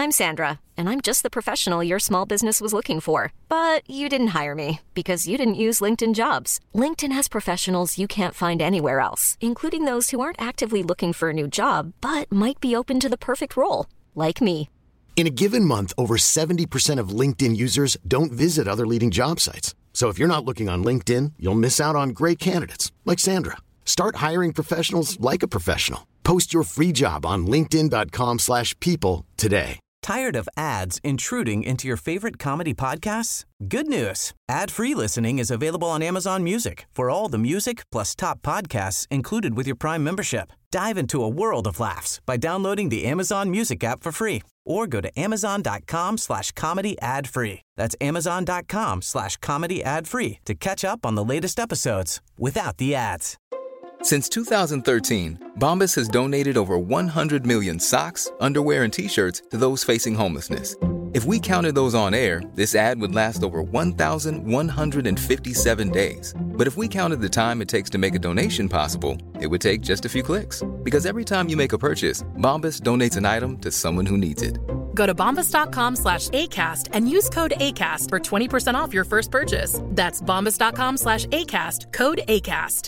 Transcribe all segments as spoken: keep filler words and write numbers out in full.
I'm Sandra, and I'm just the professional your small business was looking for. But you didn't hire me because you didn't use LinkedIn Jobs. LinkedIn has professionals you can't find anywhere else, including those who aren't actively looking for a new job, but might be open to the perfect role, like me. In a given month, over seventy percent of LinkedIn users don't visit other leading job sites. So if you're not looking on LinkedIn, you'll miss out on great candidates like Sandra. Start hiring professionals like a professional. Post your free job on linkedin dot com slash people today. Tired of ads intruding into your favorite comedy podcasts? Good news. Ad-free listening is available on Amazon Music for all the music plus top podcasts included with your Prime membership. Dive into a world of laughs by downloading the Amazon Music app for free or go to amazon dot com slash comedy ad free. That's amazon dot com slash comedy ad free to catch up on the latest episodes without the ads. Since two thousand thirteen, Bombas has donated over one hundred million socks, underwear, and T-shirts to those facing homelessness. If we counted those on air, this ad would last over one thousand one hundred fifty-seven days. But if we counted the time it takes to make a donation possible, it would take just a few clicks. Because every time you make a purchase, Bombas donates an item to someone who needs it. Go to bombas dot com slash ACAST and use code ACAST for twenty percent off your first purchase. That's bombas dot com slash ACAST, code ACAST.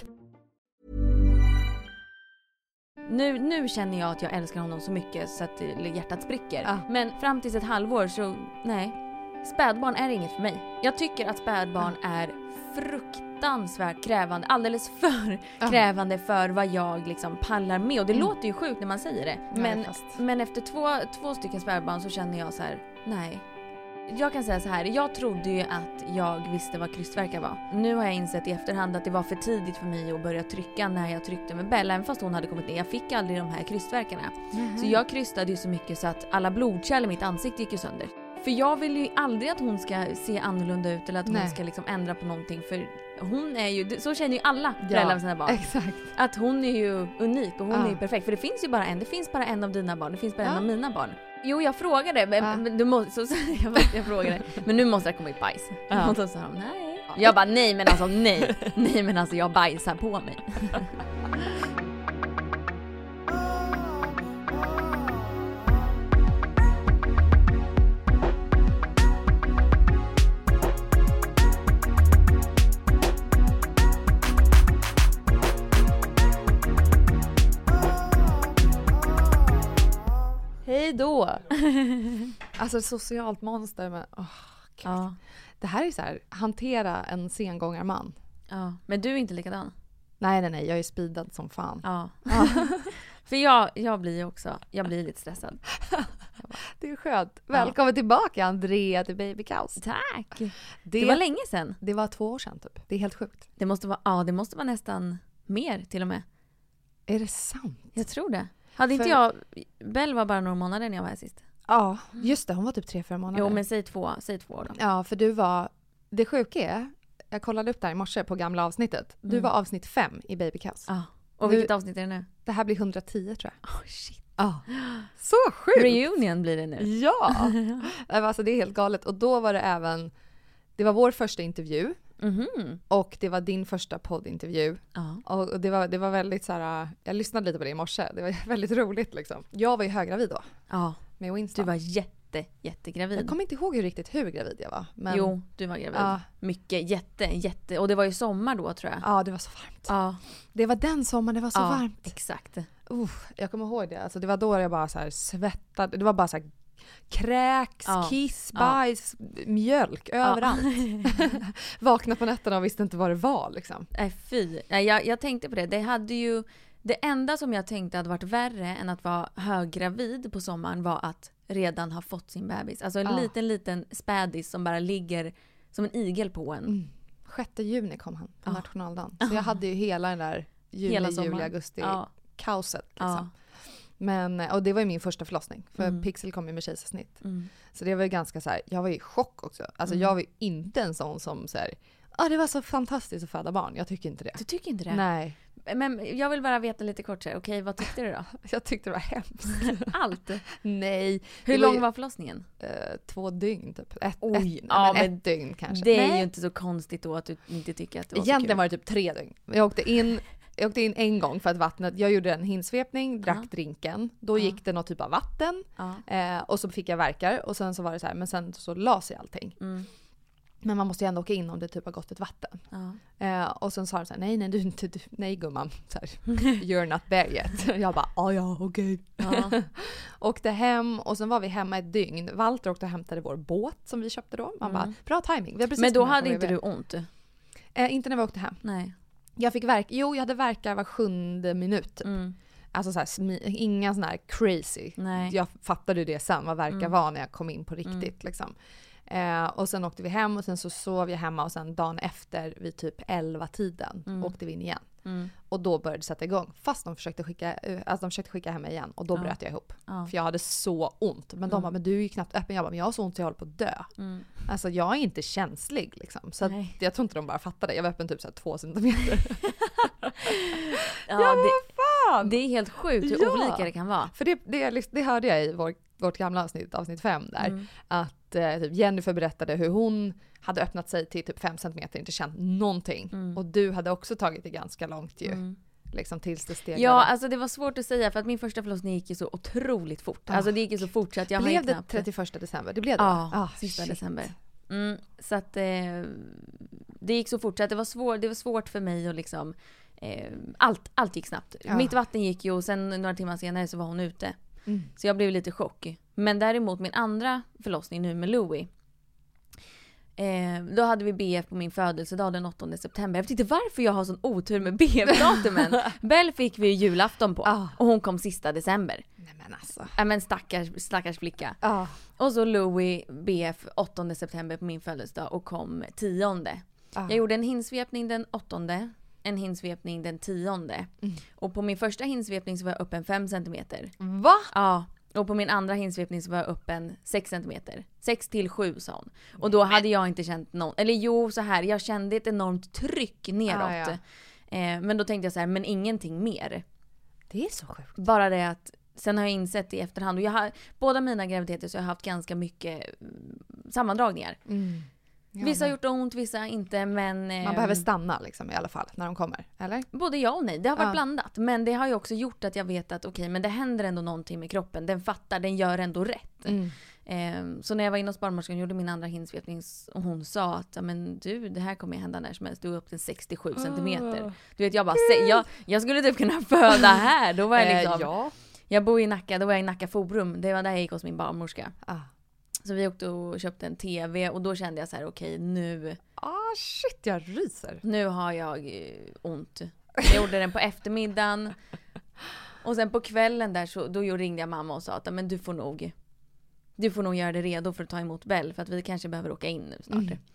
Nu, nu känner jag att jag älskar honom så mycket så att hjärtat spricker. Ah. Men fram till ett halvår så, nej. Spädbarn är inget för mig. Jag tycker att spädbarn ah. är fruktansvärt krävande. Alldeles för ah. krävande för vad jag liksom pallar med. Och det mm. låter ju sjukt när man säger det. Men, nej, men efter två, två stycken spädbarn så känner jag så här, nej. Jag kan säga så här, jag trodde ju att jag visste vad krystvärkar var. Nu har jag insett i efterhand att det var för tidigt för mig att börja trycka när jag tryckte med Bella, även fast hon hade kommit ner. Jag fick aldrig de här krystvärkarna. Mm. Så jag krystade ju så mycket så att alla blodkärl i mitt ansikte gick ju sönder. För jag vill ju aldrig att hon ska se annorlunda ut eller att Nej. hon ska liksom ändra på någonting. För hon är ju, så känner ju alla ja, föräldrar med sina barn. Exakt. Att hon är ju unik och hon ja. är ju perfekt. För det finns ju bara en, det finns bara en av dina barn, det finns bara ja. en av mina barn. Jo, jag frågade, men, ja. men du måste, så, så, jag, jag frågade, men nu måste det komma ut bajs. Ja. Och då sa de, nej. Jag bara, nej men alltså, nej. Nej men alltså, jag bajsar på mig. Hej då. Alltså socialt monster med oh, ja. Det här är så här, hantera en sengångarman. Ja, men du är inte likadan. Nej nej nej, jag är speedad som fan. Ja. Ja. För jag jag blir ju också, jag blir lite stressad. Det är skönt. Välkommen ja. tillbaka Andrea till Babykaos. Tack. Det, det var länge sedan. Det var två år sedan typ. Det är helt sjukt. Det måste vara ja, det måste vara nästan mer till och med. Är det sant? Jag tror det. Hade för... inte jag Bell var bara några månader när jag var här sist. Ja, just det. Hon var typ tre, fyra månader. Jo, men säg två, säg två då. Ja, för du var... Det sjuka är, jag kollade upp där i morse på gamla avsnittet. Du mm. var avsnitt fem i Babykaos. Ja. Och vilket du... avsnitt är det nu? Det här blir hundratio tror jag. Oh shit. Ja. Så sjukt! Reunion blir det nu. Ja! Alltså det är helt galet. Och då var det även... Det var vår första intervju. Mm-hmm. Och det var din första poddintervju. Ja. Och det var, det var väldigt så här. Jag lyssnade lite på det i morse. Det var väldigt roligt liksom. Jag var ju höggravid då. Ja. Med Winston. Du var jätte, jättegravid. Jag kommer inte ihåg hur riktigt hur gravid jag var. Men... Jo, du var gravid. Ja. Mycket, jätte, jätte. Och det var ju sommar då tror jag. Ja, det var så varmt. Ja. Det var den sommaren, det var så ja, varmt. Exakt. Uh, jag kommer ihåg det. Alltså, det var då jag bara så här svettade. Det var bara så här kräks, ja. kiss, bajs, ja. mjölk överallt. Ja. Vakna på nätterna och visste inte vad det var liksom. Nej, fy. Jag, jag tänkte på det. Det hade ju det enda som jag tänkte hade varit värre än att vara höggravid på sommaren var att redan ha fått sin bebis. Alltså en ja. liten liten spädis som bara ligger som en igel på en. Mm. sjätte juni kom han på ja. nationaldagen. Så ja. jag hade ju hela den där juli, juli, augusti ja. kaoset liksom. Ja. Men, och det var ju min första förlossning. För mm. Pixel kom ju med kejsarsnitt. Mm. Så det var ju ganska så här. Jag var i chock också. Alltså mm. jag var ju inte en sån som så här. Ja, ah, det var så fantastiskt att föda barn. Jag tycker inte det. Du tycker inte det? Nej. Men jag vill bara veta lite kort så här. Okej, vad tyckte du då? Jag tyckte det var hemskt. Allt? Nej. Hur lång var, ju, var förlossningen? Uh, två dygn typ. Ett, Oj, ett, ja, men men ett dygn kanske. Det är Nej. ju inte så konstigt då att du inte tycker att det var Egentligen så kul. var det typ tre dygn. Jag åkte in jag åkte in en gång för att vattnet, jag gjorde en hinsvepning, drack Ja. drinken. Då Ja. gick det någon typ av vatten. Ja. Eh, och så fick jag verkar och sen så var det så här, men sen så la sig allting. Mm. Men man måste ju ändå åka in om det typ har gått ett vatten. Ja. Eh, och sen sa de så här, nej nej du, du, du nej gumman, så här, you're not there yet. Jag bara, ah, ja okej. Ja. Åkte hem och sen var vi hemma ett dygn. Walter åkte och hämtade vår båt som vi köpte då. Man Mm. bara, bra timing. Vi har precis Men då kommit hem hade från inte V V. du ont? Eh, inte när vi åkte hem. Nej. Jag fick verk, jo jag hade verkar var sjunde minut. Typ. Mm. Alltså så här, smi- inga sån här crazy. Nej. Jag fattade ju det sen vad verkar Mm. var när jag kom in på riktigt. Mm. Liksom. Eh, och sen åkte vi hem och sen så sov jag hemma och sen dagen efter vid typ elva tiden Mm. åkte vi in igen. Mm. Och då började det sätta igång. Fast de försökte skicka, eh, alltså de försökte skicka hem mig igen och då Ja. bröt jag ihop. Ja. För jag hade så ont. Men de Mm. bara, men du är ju knappt öppen. Jag bara, men jag har så ont så jag håller på att dö. Mm. Alltså jag är inte känslig liksom. Så att Nej. jag tror inte de bara fattade. Jag var öppen typ så här två centimeter. Ja, ja, det, vad fan! det är helt sjukt hur Ja. olika det kan vara. För det, det, det hörde jag i vår, vårt gamla avsnitt, avsnitt fem där. Mm. Att eh, typ Jennifer berättade hur hon hade öppnat sig till typ fem centimeter, inte känt någonting. Mm. Och du hade också tagit det ganska långt ju. Mm. Liksom tills det stegrade. Ja, alltså det var svårt att säga för att min första förlossning gick ju så otroligt fort. Ja. Alltså det gick ju så fort så att jag blev har det knappt... trettioförsta december? Det blev det? Ja, Ah, sista shit. december. Mm, så att eh, det gick så fort så att det var, svår, det var svårt för mig att liksom... Eh, allt, allt gick snabbt. Ja. Mitt vatten gick ju och sen några timmar senare så var hon ute. Mm. Så jag blev lite chock. Men däremot min andra förlossning nu med Louie. Eh, då hade vi B F på min födelsedag den åttonde september. Jag vet inte varför jag har sån otur med B F-datumen. Bell fick vi julafton på. Ah. Och hon kom sista december. Nej men alltså. Ja men stackars, stackars flicka. Ah. Och så Louie B F åttonde september på min födelsedag och kom tionde. Ah. Jag gjorde en hinsvepning den åttonde. En hinsvepning den tionde. Mm. Och på min första hinsvepning så var jag öppen fem centimeter. Va? Ja. Och på min andra hinsvepning så var jag öppen sex centimeter. sex till sju sa hon. Och då hade jag inte känt någon... Eller jo, så här. Jag kände ett enormt tryck neråt. Ah, ja. eh, men då tänkte jag så här, men ingenting mer. Det är så sjukt. Bara det att... Sen har jag insett i efterhand. Och jag har, båda mina graviditeter så har jag haft ganska mycket mm, sammandragningar. Mm. Ja, Vissa har men- gjort ont, vissa inte. Men... Eh, Man behöver stanna liksom i alla fall när de kommer, eller? Både ja och nej. Det har varit Ja. blandat. Men det har ju också gjort att jag vet att okej, men det händer ändå någonting med kroppen. Den fattar, den gör ändå rätt. Mm. Ehm, så när jag var inne hos barnmorskan och gjorde min andra hinsvepning och hon sa att ja, men du, det här kommer ju hända när som helst. Du är upp till sextiosju centimeter. Du vet, jag bara, se, jag, jag skulle typ kunna föda här. Då var jag liksom, Eh, ja. jag bor i Nacka, då var jag i Nacka Forum. Det var där jag gick hos min barnmorska. Ah. Så vi åkte och köpte en tv och då kände jag så här, okej, nu, Ah shit, jag ryser. nu har jag eh, ont. Jag gjorde den på eftermiddagen. Och sen på kvällen där så då ringde jag mamma och sa att men du får nog du får nog göra dig redo för att ta emot Bell för att vi kanske behöver åka in nu snart. Mm.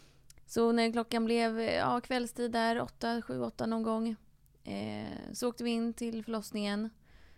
Så när klockan blev ja, kvällstid där, åtta, sju, åtta någon gång eh, så åkte vi in till förlossningen.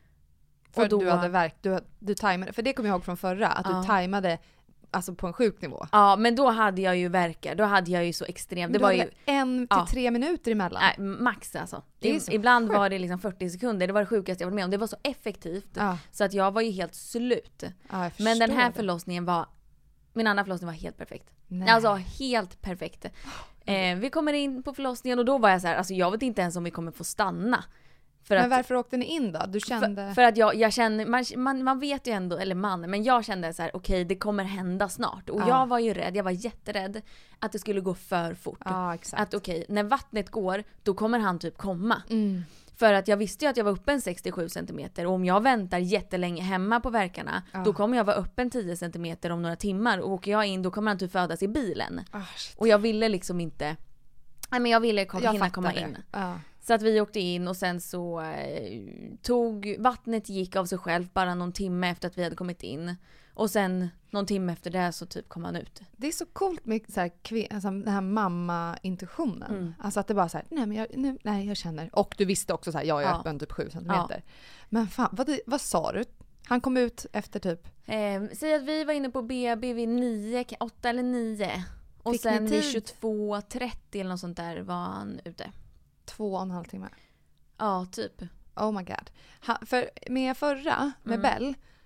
För Och då, du hade verk, du, du tajmade, för det kommer jag ihåg från förra, att Ja. du tajmade alltså på en sjuk nivå. ja, men då hade jag ju verkar. Då hade jag ju så extremt. Det Du var hade ju en till ja. tre minuter emellan. nej, max alltså. Det är I, så ibland sjukt. var det liksom fyrtio sekunder. Det var det sjukaste jag varit med om. Det var så effektivt. Ja. Så att jag var ju helt slut. Ja, jag Men den förstår här det. förlossningen var... Min andra förlossning var helt perfekt. Nej. Alltså helt perfekt. Eh, vi kommer in på förlossningen och då var jag så här, alltså jag vet inte ens om vi kommer få stanna. För Men att, varför åkte ni in då? Du kände... för, för att jag, jag känner, man, man, man vet ju ändå, eller man, men jag kände så här, okej det kommer hända snart. Och Ja. jag var ju rädd, jag var jätterädd att det skulle gå för fort. Ja, exakt. Att okej, när vattnet går, då kommer han typ komma. Mm. För att jag visste ju att jag var öppen sextiosju centimeter och om jag väntar jättelänge hemma på verkarna Ja. då kommer jag vara öppen tio centimeter om några timmar och åker jag in då kommer han typ födas i bilen. Ah, shit. Och jag ville liksom inte, nej men jag ville kom, Jag hinna fattar komma det. in. Ja. Så att vi åkte in och sen så eh, tog, vattnet gick av sig själv bara någon timme efter att vi hade kommit in. Och sen någon timme efter det så typ kom han ut. Det är så coolt med så här, kvin- alltså, den här mamma-intuitionen. Mm. Alltså att det bara så här, nej men jag, nu, nej, jag känner. Och du visste också så här, jag är Ja. öppen typ sju centimeter. Men fan, vad, vad sa du? Han kom ut efter typ... Eh, säg att vi var inne på B B vid nio, åtta eller nio. Och Fick ni sen vid tid? tjugotvå trettio eller något sånt där var han ute. Två och en halv timme. Ja, typ. Oh my god. Han, för med förra, med Mm. Bell,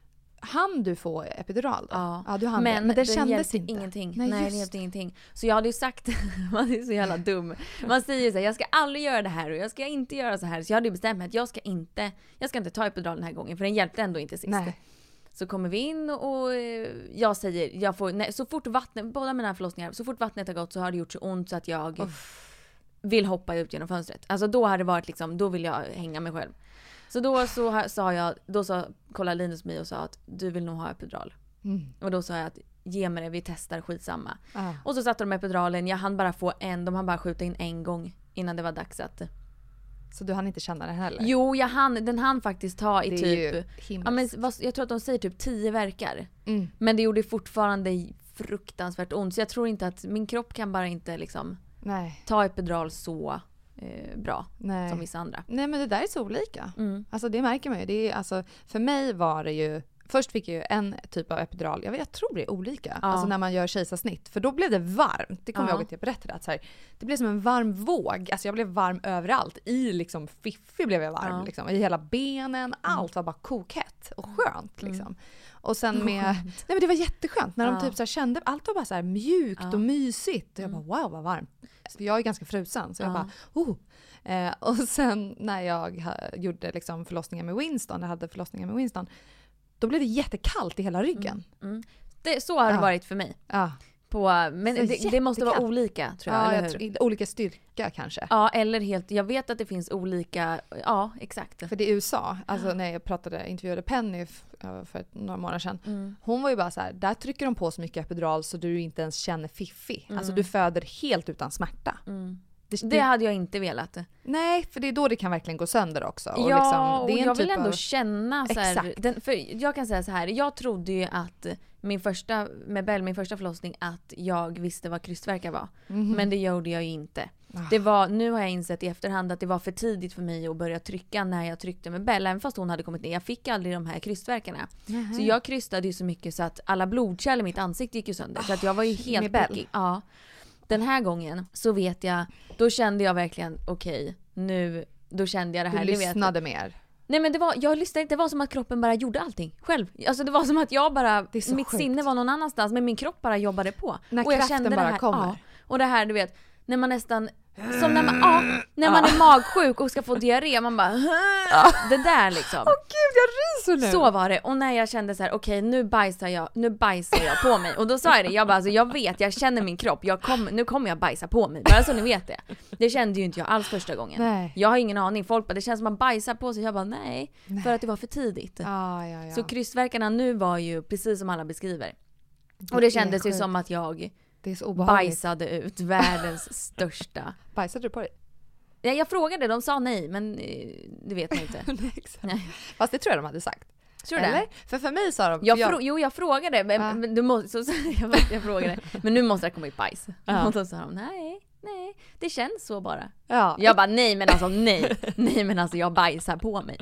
hann du få epidural då? Ja, ja du hann men, det. Men det, det kändes inte. Ingenting. Nej, Nej det hjälpte ingenting. Så jag hade ju sagt, man är så jävla dum. Man säger så här, jag ska aldrig göra det här och jag ska inte göra så här. Så jag hade ju bestämt mig att jag ska inte, jag ska inte ta epidural den här gången. För den hjälpte ändå inte sist. Nej. Så kommer vi in och jag säger, jag får, nej, så fort vattnet, båda mina förlossningar, så fort vattnet har gått så har det gjort så ont så att jag Uff. vill hoppa ut genom fönstret. Alltså då hade det varit liksom, då vill jag hänga mig själv. Så då så sa jag, då sa, kollade Linus mig och sa att du vill nog ha epidural. Mm. Och då sa jag att ge mig det, vi testar, skitsamma. Ah. Och så satte de epiduralen, jag hann bara få en, de hann bara skjuta in en gång innan det var dags att... Så du hann inte känna den heller? Jo, jag hann, den hann faktiskt ta i det typ... Ja, men, jag tror att de säger typ tio verkar. Mm. Men det gjorde fortfarande fruktansvärt ont. Så jag tror inte att min kropp kan bara inte liksom Nej. ta epidural så eh, bra Nej. som vissa andra. Nej, men det där är så olika. Mm. Alltså det märker man ju. Det är, alltså, för mig var det ju... Först fick jag ju en typ av epidural. Jag, vet, jag tror det är olika. Ja. Alltså när man gör kejsarsnitt. För då blev det varmt. Det kommer ja. jag ihåg att jag berättade. Att så här, det blev som en varm våg. Alltså jag blev varm överallt. I liksom fiffi blev jag varm. Ja. Liksom. I hela benen. Allt var bara kokhett och skönt. Liksom. Mm. Och sen med... Nej men det var jätteskönt. När ja. de typ så här kände... Allt var bara så här mjukt ja. och mysigt. Och jag bara wow vad varmt. För jag är ganska frusen. Så jag ja. bara oh. Eh, och sen när jag ha, gjorde liksom förlossningen med Winston. Jag hade förlossningen med Winston. Då blev det jättekallt i hela ryggen. Mm, mm. Det, så har det ja. varit för mig. Ja. På, men det, det måste vara olika tror jag. Ja, eller jag tror, olika styrka kanske. Ja, eller helt... Jag vet att det finns olika... Ja, exakt. För det är U S A. Alltså när jag pratade, intervjuade Penny för ett, några månader sedan. Mm. Hon var ju bara så här, där trycker de på så mycket epidural så du inte ens känner fiffi. Mm. Alltså du föder helt utan smärta. Mm. Det, det hade jag inte velat. Nej, för det är då det kan verkligen gå sönder också. Och ja, liksom, det är en och jag typ vill ändå av... känna så här, den, för jag kan säga så här, jag trodde ju att min första, med Bell, min första förlossning, att jag visste vad krystvärkar var. Mm-hmm. Men det gjorde jag ju inte. Ah. Det var, nu har jag insett i efterhand att det var för tidigt för mig att börja trycka när jag tryckte med Bell, även fast hon hade kommit ner. Jag fick aldrig de här krystvärkarna. Mm-hmm. Så jag krystade ju så mycket så att alla blodkärl i mitt ansikte gick ju sönder. Ah. Så att jag var ju helt pickig. Ja. Den här gången så vet jag, då kände jag verkligen okej, okay, nu, då kände jag det här. Du lyssnade vet. mer. Nej men det var, jag lyssnade inte, det var som att kroppen bara gjorde allting själv. Alltså det var som att jag bara, mitt sjukt. sinne var någon annanstans, men min kropp bara jobbade på. När och jag kraften bara det här, kommer. Ja, och det här du vet, när man nästan, som när man, ja, när man är magsjuk och ska få diarré, man bara, det där liksom. Åh gud, jag ryser nu. Så var det, och när jag kände så här, okej okay, nu bajsar jag, nu bajsar jag på mig. Och då sa jag det, jag bara, alltså, jag vet, jag känner min kropp, jag kom, nu kommer jag bajsa på mig. Bara så ni vet det. Det kände ju inte jag alls första gången. Nej. Jag har ingen aning, folk bara, det känns som man bajsar på sig. Jag bara, nej, nej. För att det var för tidigt. Ah, ja, ja. Så krystvärkarna nu var ju precis som alla beskriver. Det och det kändes ju som att jag det är så bajsade ut världens största. Bajsade du på dig? Ja, jag frågade, de sa nej, men det vet man inte. nej, exakt. Nej. Fast det tror jag de hade sagt. Tror du det? För för mig sa de... Jag jag... Frå- jo, jag frågade, men, ah. men, du måste, så, jag, jag frågade, men nu måste det komma i bajs. Ah. Och då sa de, nej, nej, det känns så bara. Ja. Jag bara, nej men alltså nej, nej men alltså jag bajsar på mig.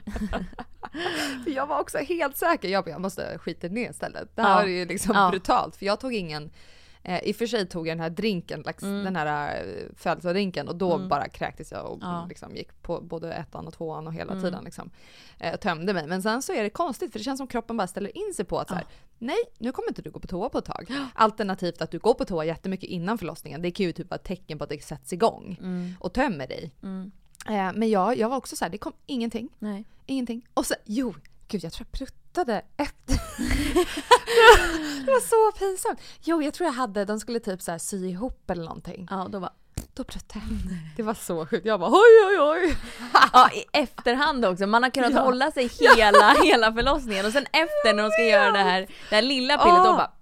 Jag var också helt säker, jag, jag måste skita ner istället. Det här ja. är ju liksom ja. brutalt, för jag tog ingen... Eh, I och för sig tog jag den här drinken, like, mm. den här uh, födelsedrinken, och då mm. bara kräktes jag och ja. liksom, gick på både ettan och tvåan och hela mm. tiden liksom, eh, tömde mig. Men sen så är det konstigt, för det känns som kroppen bara ställer in sig på att så här, ja. nej, nu kommer inte du gå på toa på ett tag. Alternativt att du går på toa jättemycket innan förlossningen. Det kan ju typ vara ett tecken på att det sätts igång mm. och tömmer dig. Mm. Eh, men jag, jag var också så här, det kom ingenting. Nej. Ingenting. Och så, jo, gud jag tror jag pruttade efter. Det var så pinsamt. Jo, jag tror jag hade, de skulle typ så här sy ihop eller någonting. Ja, då var då pruttade jag. Det var så sjukt. Jag bara oj oj oj. Ja, i efterhand också. Man har kunnat ja. hålla sig hela ja. hela förlossningen, och sen efter när de ska göra det här det här lilla pillet oh. då bara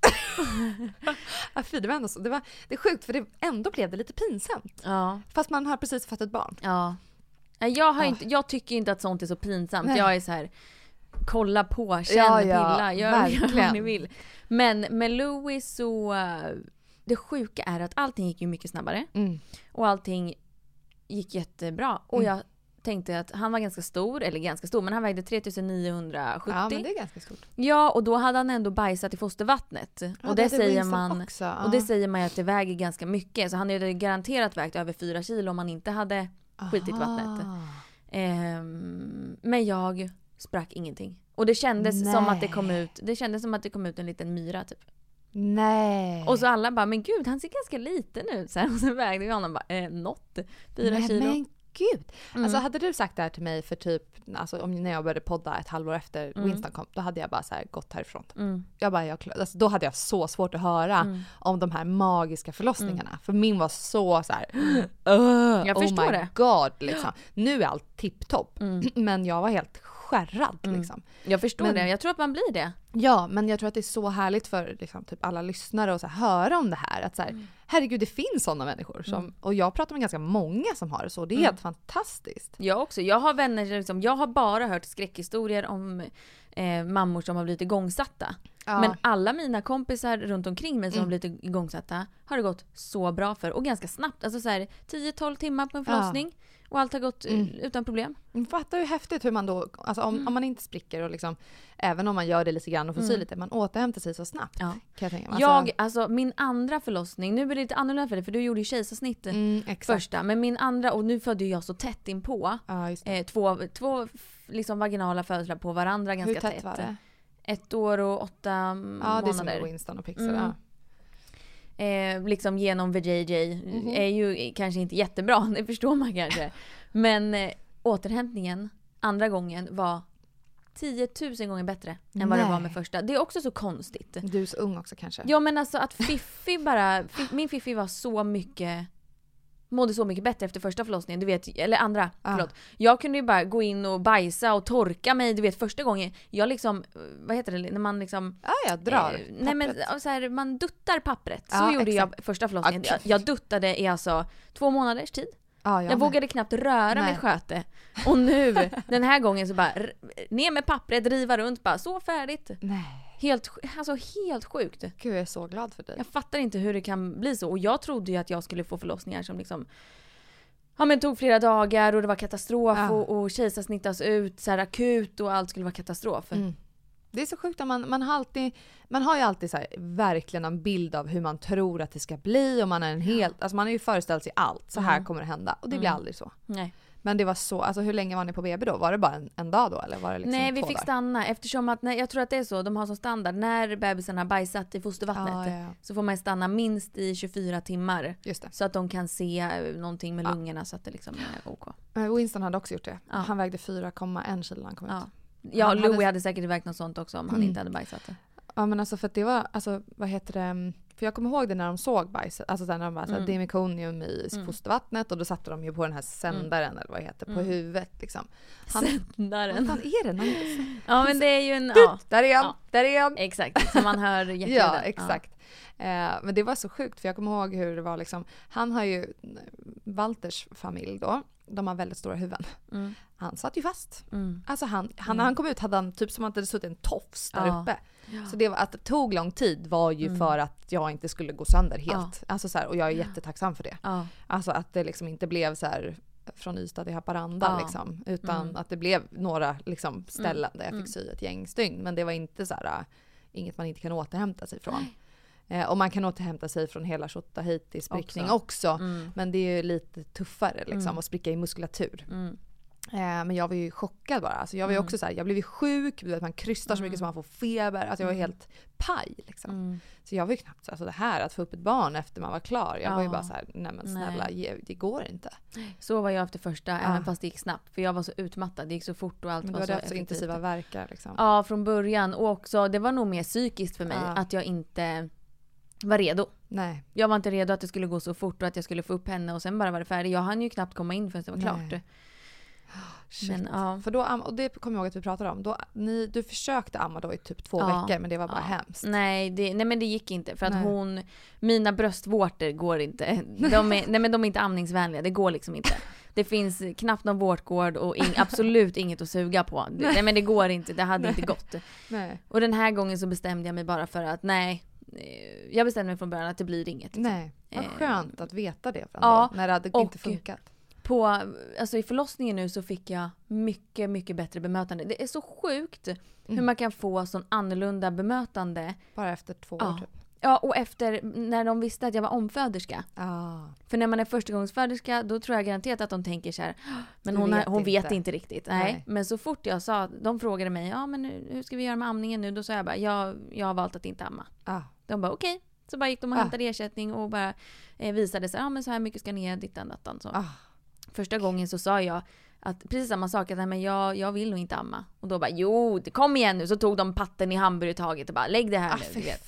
ja, fy, det var ändå så. Det var det är sjukt, för det ändå blev det lite pinsamt. Ja. Fast man har precis fått ett barn. Ja. Jag har ja. inte jag tycker inte att sånt är så pinsamt. Nej. Jag är så här, kolla på, känn, ja, ja, pilla, gör, gör vad ni vill. Men med Louis så, det sjuka är att allting gick ju mycket snabbare. Mm. Och allting gick jättebra. Och mm. jag tänkte att han var ganska stor, eller ganska stor, men han vägde tre tusen niohundrasjuttio. Ja, men det är ganska stort. Ja, och då hade han ändå bajsat i fostervattnet. Ja, och det, det säger man också, ja. Och det säger man att det väger ganska mycket. Så han hade garanterat vägt över fyra kilo om han inte hade skitit i vattnet. Um, men jag sprack ingenting. Och det kändes Nej. som att det kom ut det kändes som att det kom ut en liten myra typ. Nej. Och så alla bara, men gud, han ser ganska liten ut. Så, här, och så vägde vi honom bara, eh, något, fyra Nej, kilo. Men gud. Mm. Alltså hade du sagt det här till mig för typ, alltså om när jag började podda ett halvår efter Mm. Winston kom, då hade jag bara så här gått härifrån. Mm. Jag bara, jag, alltså, då hade jag så svårt att höra Mm. om de här magiska förlossningarna. Mm. För min var så så här, uh, Jag oh förstår my det. god liksom. Nu är allt tipptopp. Mm. Men jag var helt skärrad Mm. liksom. Jag förstår Men- det, jag tror att man blir det. Ja, men jag tror att det är så härligt för liksom, typ alla lyssnare att så här, höra om det här. Att så här, Mm. herregud, det finns sådana människor. Som, Mm. och jag pratar med ganska många som har det så. Det är Mm. helt fantastiskt. Jag också. Jag har vänner, liksom, jag har bara hört skräckhistorier om eh, mammor som har blivit igångsatta. Ja. Men alla mina kompisar runt omkring mig som Mm. har blivit igångsatta har det gått så bra för. Och ganska snabbt. Alltså så här tio tolv timmar på en förlossning. Och allt har gått Mm. eh, utan problem. Man fattar ju häftigt hur man då, alltså om, Mm. om man inte spricker och liksom, även om man gör det lite grann och får sy Mm. lite, man återhämtar sig så snabbt. Ja. Kan jag tänka mig. Jag, alltså min andra förlossning, nu är det lite annorlunda för dig för du gjorde ju kejsarsnitt mm, exakt. första. Men min andra, och nu födde jag så tätt inpå. Ja, just det. Eh, två två liksom vaginala födslar på varandra ganska Hur tätt var det? Ett år och åtta Ja, månader. det är som med Winston och Pixel. Mm. Ja. Eh, liksom genom V J J Mhm. är ju kanske inte jättebra, det förstår man kanske. Men eh, återhämtningen andra gången var tiotusen gånger bättre än vad det Nej. var med första. Det är också så konstigt. Du är så ung också kanske. Ja men alltså att Fiffi bara, Fiff, min Fiffi var så mycket, mådde så mycket bättre efter första förlossningen, du vet, eller andra, Ah. förlåt. Jag kunde ju bara gå in och bajsa och torka mig, du vet första gången, jag liksom, vad heter det, när man liksom Ja, jag drar. Eh, nej men pappret. så här, man duttar pappret. Så Ja, gjorde exakt. jag första förlossningen. Ah, Jag, jag duttade i alltså två månaders tid. Ja, Jag, med. vågade knappt röra Nej. mitt sköte. Och nu, den här gången så bara r- ner med pappret, riva runt, bara så färdigt. Nej. Helt, alltså helt sjukt. Gud, jag är så glad för dig. Jag fattar inte hur det kan bli så. Och jag trodde ju att jag skulle få förlossningar som liksom ja men tog flera dagar och det var katastrof Ja. och, och kejsarsnittas ut så här akut och allt skulle vara katastrof. Mm. Det är så sjukt att man, man, har alltid, man har ju alltid så här, verkligen en bild av hur man tror att det ska bli och man är en helt, alltså man har ju föreställt sig allt, så här Mm. kommer det hända och det blir Mm. aldrig så. Nej. Men det var så, alltså hur länge var ni på B B då? Var det bara en, en dag då eller var det liksom Nej, vi två fick dagar? stanna eftersom att, nej, jag tror att det är så, de har som standard, när bebisen har bajsat i fostervattnet Ja, ja, ja. så får man stanna minst i tjugofyra timmar Just det. så att de kan se eh, någonting med Ja. lungorna så att det liksom är OK. Men Winston hade också gjort det. Ja. Han vägde fyra komma en kilo när han kom Ja, ut. ja Han Louie hade- hade säkert vägt något sånt också om han Mm. inte hade bajsat det. Ja men alltså för att det var, alltså vad heter det, för jag kommer ihåg det när de såg bajset, alltså när de bara såhär Mm. demikonium i Mm. fostervattnet och då satte de ju på den här sändaren eller vad det heter, på Mm. huvudet liksom. Han, vad Sändaren. fan är det? Någon, Ja men det är ju en, ja, där är han, Ja. där är han! exakt, så man hör jätteljudet. Ja, exakt. Eh, men det var så sjukt för jag kommer ihåg hur det var liksom, han har ju, Walters familj då, de har väldigt stora huvuden. Ja. Mm. Han satt ju fast. Mm. Alltså han, han, Mm. när han kom ut hade han typ som att det hade suttit en tofs där Ja. uppe. Ja. Så det var, att det tog lång tid var ju Mm. för att jag inte skulle gå sönder helt. Ja. Alltså så här, och jag är jättetacksam för det. Ja. Alltså att det liksom inte blev så här från Ystad till Haparanda Ja. liksom, utan Mm. att det blev några liksom ställen där jag Mm. fick sy ett gäng stygn. Men det var inte så här, äh, inget man inte kan återhämta sig från. Eh, och man kan återhämta sig från hela Shotahiti-sprickning också. också. Mm. Men det är ju lite tuffare liksom, Mm. att spricka i muskulatur. Mm. Eh, men jag var ju chockad bara. Alltså jag var ju Mm. också så här, jag blev ju sjuk, du vet, man krystar så mycket så man får feber. Alltså jag var Mm. helt paj liksom. Mm. Så jag var ju knappt, alltså det här att få upp ett barn efter man var klar. Jag var ju Ja. bara så här, nej men snälla, Nej. ge, det går inte. Så var jag efter första, Ja. även fast det gick snabbt. För jag var så utmattad, det gick så fort och allt Men du var så hade haft så effektivt. intensiva verkar liksom. Ja, från början. Och också, det var nog mer psykiskt för mig Ja. att jag inte var redo. Nej. Jag var inte redo att det skulle gå så fort och att jag skulle få upp henne och sen bara var det färdigt. Jag hann ju knappt komma in förrän det var Nej. klart. Shit. Men, ja. För då, am- och det kommer jag ihåg att vi pratade om. Då, ni, du försökte amma då i typ två Ja. veckor men det var bara Ja. hemskt. Nej, det, nej men det gick inte för att Nej. hon, mina bröstvårtor går inte. De är, nej men de är inte amningsvänliga, det går liksom inte. Det finns knappt någon vårtgård och in, absolut inget att suga på. Det, nej men det går inte, det hade inte gått. Nej. Och den här gången så bestämde jag mig bara för att nej, eh, jag bestämde mig från början att det blir inget. Nej. Vad Eh, skönt att veta det ändå, ja, när det hade och- inte funkat. På, alltså i förlossningen nu så fick jag mycket, mycket bättre bemötande. Det är så sjukt hur Mm. man kan få sån annorlunda bemötande. Bara efter två Ja. år typ. Ja, och efter när de visste att jag var omföderska. Ah. För när man är förstagångsföderska, då tror jag garanterat att de tänker så här, men hon, vet hon inte. vet inte riktigt. Nej. Nej. Men så fort jag sa, de frågade mig, ja men hur ska vi göra med amningen nu? Då sa jag bara, jag, jag har valt att inte amma. Ah. De bara, okej. Okay. Så bara gick de och ah. hämtade ersättning och bara eh, visade sig, ja men så här mycket ska ner, dittan, dattan. Så. Ah. Första gången så sa jag att precis samma sak, att nej, men jag, jag vill nog inte amma. Och då bara, jo, kom igen nu. Så tog de patten i hamburgertaget och bara, lägg det här ah, nu. Du vet.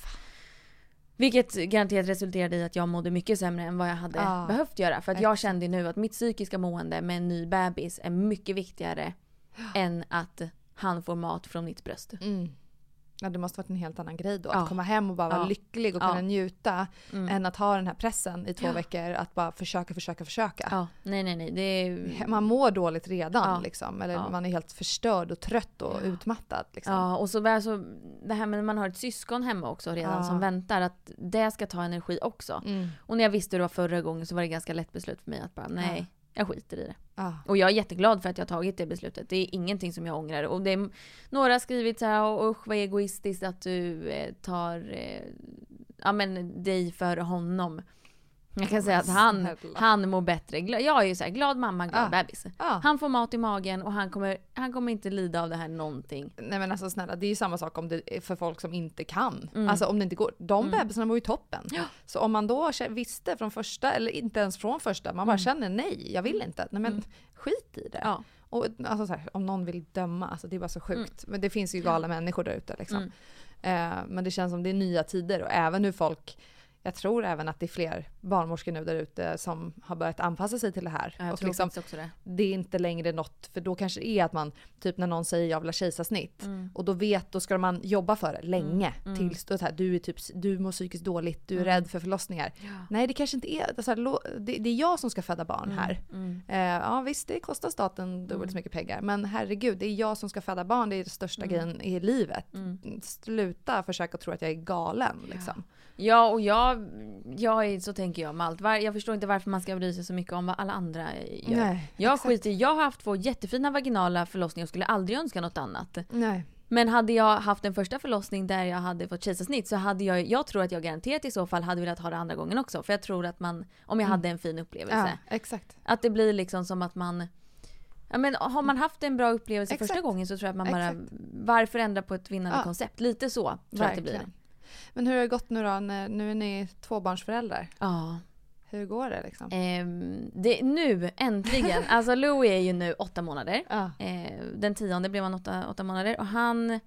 Vilket garanterat resulterade i att jag mådde mycket sämre än vad jag hade ah, behövt göra. För att jag kände nu att mitt psykiska mående med en ny bebis är mycket viktigare än att han får mat från mitt bröst. Mm. Ja, det måste varit en helt annan grej då. Att ja. komma hem och bara vara ja. lycklig och ja. kunna njuta mm. än att ha den här pressen i två ja. veckor. Att bara försöka, försöka, försöka. Ja. Nej, nej, nej. Det är... Man mår dåligt redan ja. liksom. Eller ja. man är helt förstörd och trött och ja. utmattad. Liksom. Ja, och så, alltså, det här med när man har ett syskon hemma också redan ja. som väntar. Att det ska ta energi också. Mm. Och när jag visste det var förra gången så var det ganska lätt beslut för mig att bara, nej. Ja. Jag skiter i det. Ah. Och jag är jätteglad för att jag har tagit det beslutet. Det är ingenting som jag ångrar. Och det är, några har skrivit så här, usch vad egoistiskt att du eh, tar eh, ja, men, dig för honom. Jag kan säga att han, han mår bättre. Jag är ju så här, glad mamma, glad ah. bebis. Ah. Han får mat i magen och han kommer, han kommer inte lida av det här någonting. Nej men alltså snälla, det är ju samma sak om det är för folk som inte kan. Mm. Alltså om det inte går. De mm. bebisarna var ju toppen. Ja. Så om man då visste från första, eller inte ens från första, man bara mm. känner nej, jag vill inte. Nej men mm. skit i det. Ja. Och alltså så här, om någon vill döma, alltså det är bara så sjukt. Mm. Men det finns ju galna ja. människor där ute liksom. Mm. Eh, men det känns som det är nya tider och även hur folk... Jag tror även att det är fler barnmorskor nu där ute som har börjat anpassa sig till det här. Jag och tror liksom, också det. Det är inte längre något, för då kanske det är att man, typ när någon säger jag vill ha kejsarsnitt. Mm. Och då vet, då ska man jobba för det länge. Mm. Tills då, så här, du, är typ, du mår psykiskt dåligt, du är mm. rädd för förlossningar. Ja. Nej, det kanske inte är, så här, det, det är jag som ska föda barn mm. här. Mm. Eh, ja visst, det kostar staten dubbelt mm. så mycket pengar. Men herregud, det är jag som ska föda barn, det är det största mm. grejen i livet. Mm. Sluta försöka tro att jag är galen. Liksom. Ja. Ja, och jag, jag är, så tänker jag med allt. Jag förstår inte varför man ska bry sig så mycket om vad alla andra gör. Nej, jag skiter, jag har haft två jättefina vaginala förlossningar och skulle aldrig önska något annat. Nej. Men hade jag haft en första förlossning där jag hade fått kejsarsnitt så hade jag, jag tror att jag garanterat i så fall hade velat ha det andra gången också. För jag tror att man, om jag mm. hade en fin upplevelse. Ja, exakt. Att det blir liksom som att man... Ja, men har man haft en bra upplevelse exakt. första gången så tror jag att man bara... Exakt. Varför ändra på ett vinnande ja. koncept? Lite så tror jag att det blir. Men hur har det gått nu då? När, nu är ni tvåbarnsföräldrar. Ja. Hur går det liksom? Eh, det, nu, äntligen. Alltså Louis är ju nu åtta månader. Ja. Eh, den tionde blev han åtta, åtta månader. Och han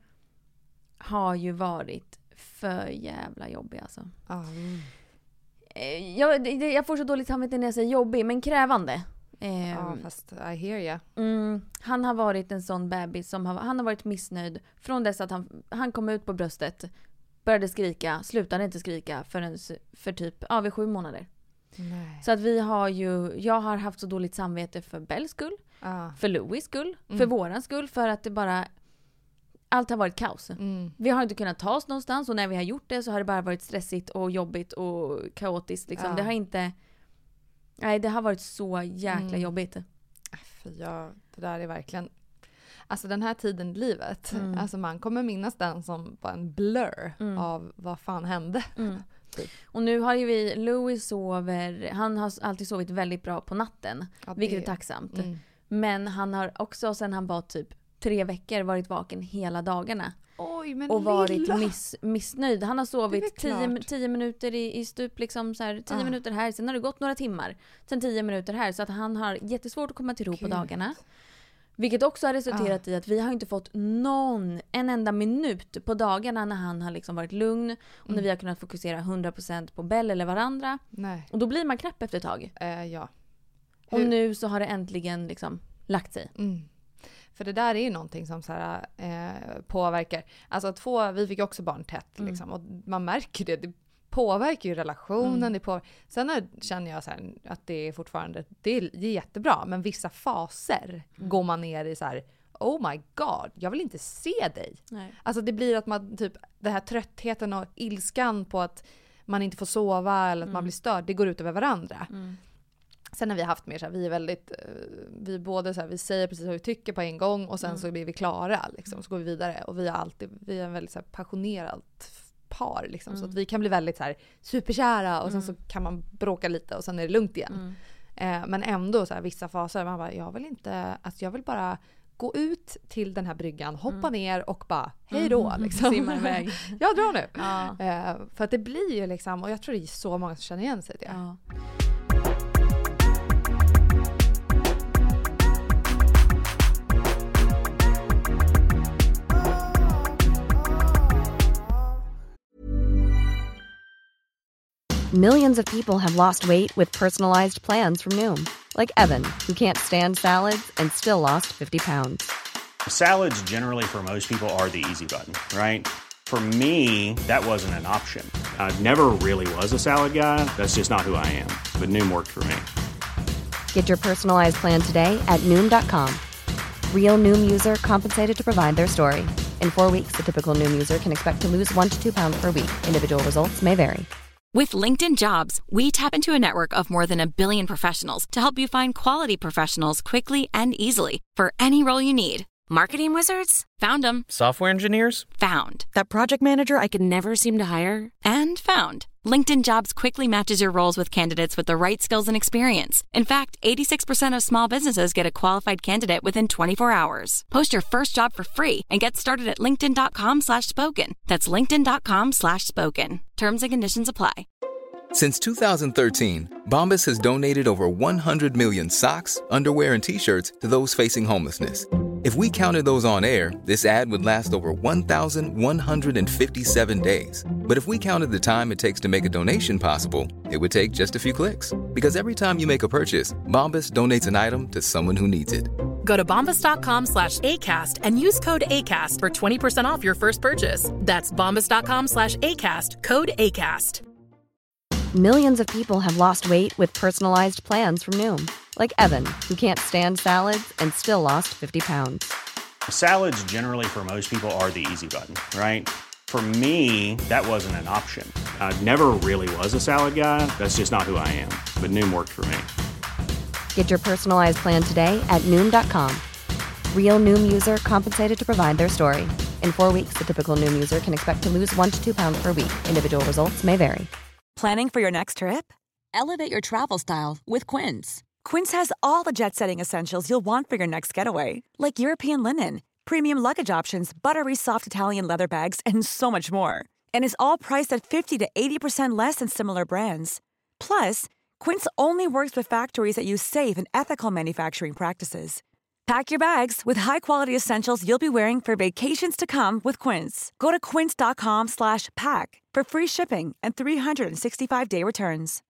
har ju varit för jävla jobbig alltså. Mm. Eh, jag, det, jag får så dåligt samvete när jag säger jobbig, men krävande. Eh, ja, fast I hear you. Mm, han har varit en sån bebis som har, han har varit missnöjd från dess att han, han kom ut på bröstet. Började skrika, slutade inte skrika förrän för typ ja, vid sju månader. Nej. Så att vi har ju, jag har haft så dåligt samvete för Bells skull, ah. för Louis skull, mm. för våran skull, för att det bara, allt har varit kaos. Mm. Vi har inte kunnat ta oss någonstans och när vi har gjort det så har det bara varit stressigt och jobbigt och kaotiskt. Liksom. Ah. Det har inte, nej det har varit så jäkla mm. jobbigt. För jag, det där är verkligen... Alltså den här tiden i livet, mm. alltså man kommer minnas den som bara en blur mm. av vad fan hände. Mm. Typ. Och nu har ju vi, Louis sover, han har alltid sovit väldigt bra på natten, ja, vilket är tacksamt. Mm. Men han har också sen han var typ tre veckor varit vaken hela dagarna. Oj, men och varit lilla. miss, missnöjd. Han har sovit tio, tio minuter i, i stup, liksom så här, tio ah. minuter här, sen har det gått några timmar, sen tio minuter här, så att han har jättesvårt att komma till ro Gud. på dagarna. Vilket också har resulterat ah. i att vi har inte fått någon, en enda minut på dagarna när han har liksom varit lugn och mm. när vi har kunnat fokusera hundra procent på Bell eller varandra. Nej. Och då blir man knäpp efter ett tag. Uh, ja. Hur? Och nu så har det äntligen liksom lagt sig. Mm. För det där är ju någonting som så här, eh, påverkar. Alltså två, vi fick ju också barn tätt liksom, mm. och man märker det. Det påverkar ju relationen. Mm. Det på, sen är, känner jag så här, att det är fortfarande, det är, det är jättebra, men vissa faser mm. går man ner i så här, oh my god, jag vill inte se dig. Nej. Alltså det blir att man typ, det här tröttheten och ilskan på att man inte får sova eller att mm. man blir störd, det går ut över varandra. Mm. Sen har vi haft mer så här, vi är väldigt, vi både så här, vi säger precis vad vi tycker på en gång och sen mm. så blir vi klara liksom, så går vi vidare. Och vi har alltid, vi är en väldigt så här passionerad par liksom, Mm. så att vi kan bli väldigt så här superkära och Mm. sen så kan man bråka lite och sen är det lugnt igen. Mm. Eh, men ändå så här, vissa faser man bara, jag vill inte, alltså jag vill bara gå ut till den här bryggan, hoppa Mm. ner och bara hej då Mm. liksom. Simma iväg. Jag drar nu. Ja. Eh, för att det blir ju liksom, och jag tror det är så många som känner igen sig i det. Ja. Millions of people have lost weight with personalized plans from Noom. Like Evan, who can't stand salads and still lost fifty pounds. Salads generally for most people are the easy button, right? For me, that wasn't an option. I never really was a salad guy. That's just not who I am. But Noom worked for me. Get your personalized plan today at Noom dot com. Real Noom user compensated to provide their story. In four weeks, the typical Noom user can expect to lose one to two pounds per week. Individual results may vary. With LinkedIn Jobs, we tap into a network of more than a billion professionals to help you find quality professionals quickly and easily for any role you need. Marketing wizards? Found them. Software engineers? Found. That project manager I could never seem to hire? And found. LinkedIn Jobs quickly matches your roles with candidates with the right skills and experience. In fact, eighty-six percent of small businesses get a qualified candidate within twenty-four hours. Post your first job for free and get started at linkedin dot com slash spoken. That's linkedin dot com slash spoken. Terms and conditions apply. Since two thousand thirteen, Bombas has donated over one hundred million socks, underwear, and T-shirts to those facing homelessness. If we counted those on air, this ad would last over one thousand one hundred fifty-seven days. But if we counted the time it takes to make a donation possible, it would take just a few clicks. Because every time you make a purchase, Bombas donates an item to someone who needs it. Go to bombas dot com slash ACAST and use code ACAST for twenty percent off your first purchase. That's bombas dot com slash ACAST, code ACAST. Millions of people have lost weight with personalized plans from Noom. Like Evan, who can't stand salads and still lost fifty pounds. Salads generally for most people are the easy button, right? For me, that wasn't an option. I never really was a salad guy. That's just not who I am. But Noom worked for me. Get your personalized plan today at Noom dot com. Real Noom user compensated to provide their story. In four weeks, the typical Noom user can expect to lose one to two pounds per week. Individual results may vary. Planning for your next trip? Elevate your travel style with Quince. Quince has all the jet-setting essentials you'll want for your next getaway, like European linen, premium luggage options, buttery soft Italian leather bags, and so much more. And is all priced at fifty to eighty percent less than similar brands. Plus, Quince only works with factories that use safe and ethical manufacturing practices. Pack your bags with high-quality essentials you'll be wearing for vacations to come with Quince. Go to quince dot com slash pack for free shipping and three hundred sixty-five day returns.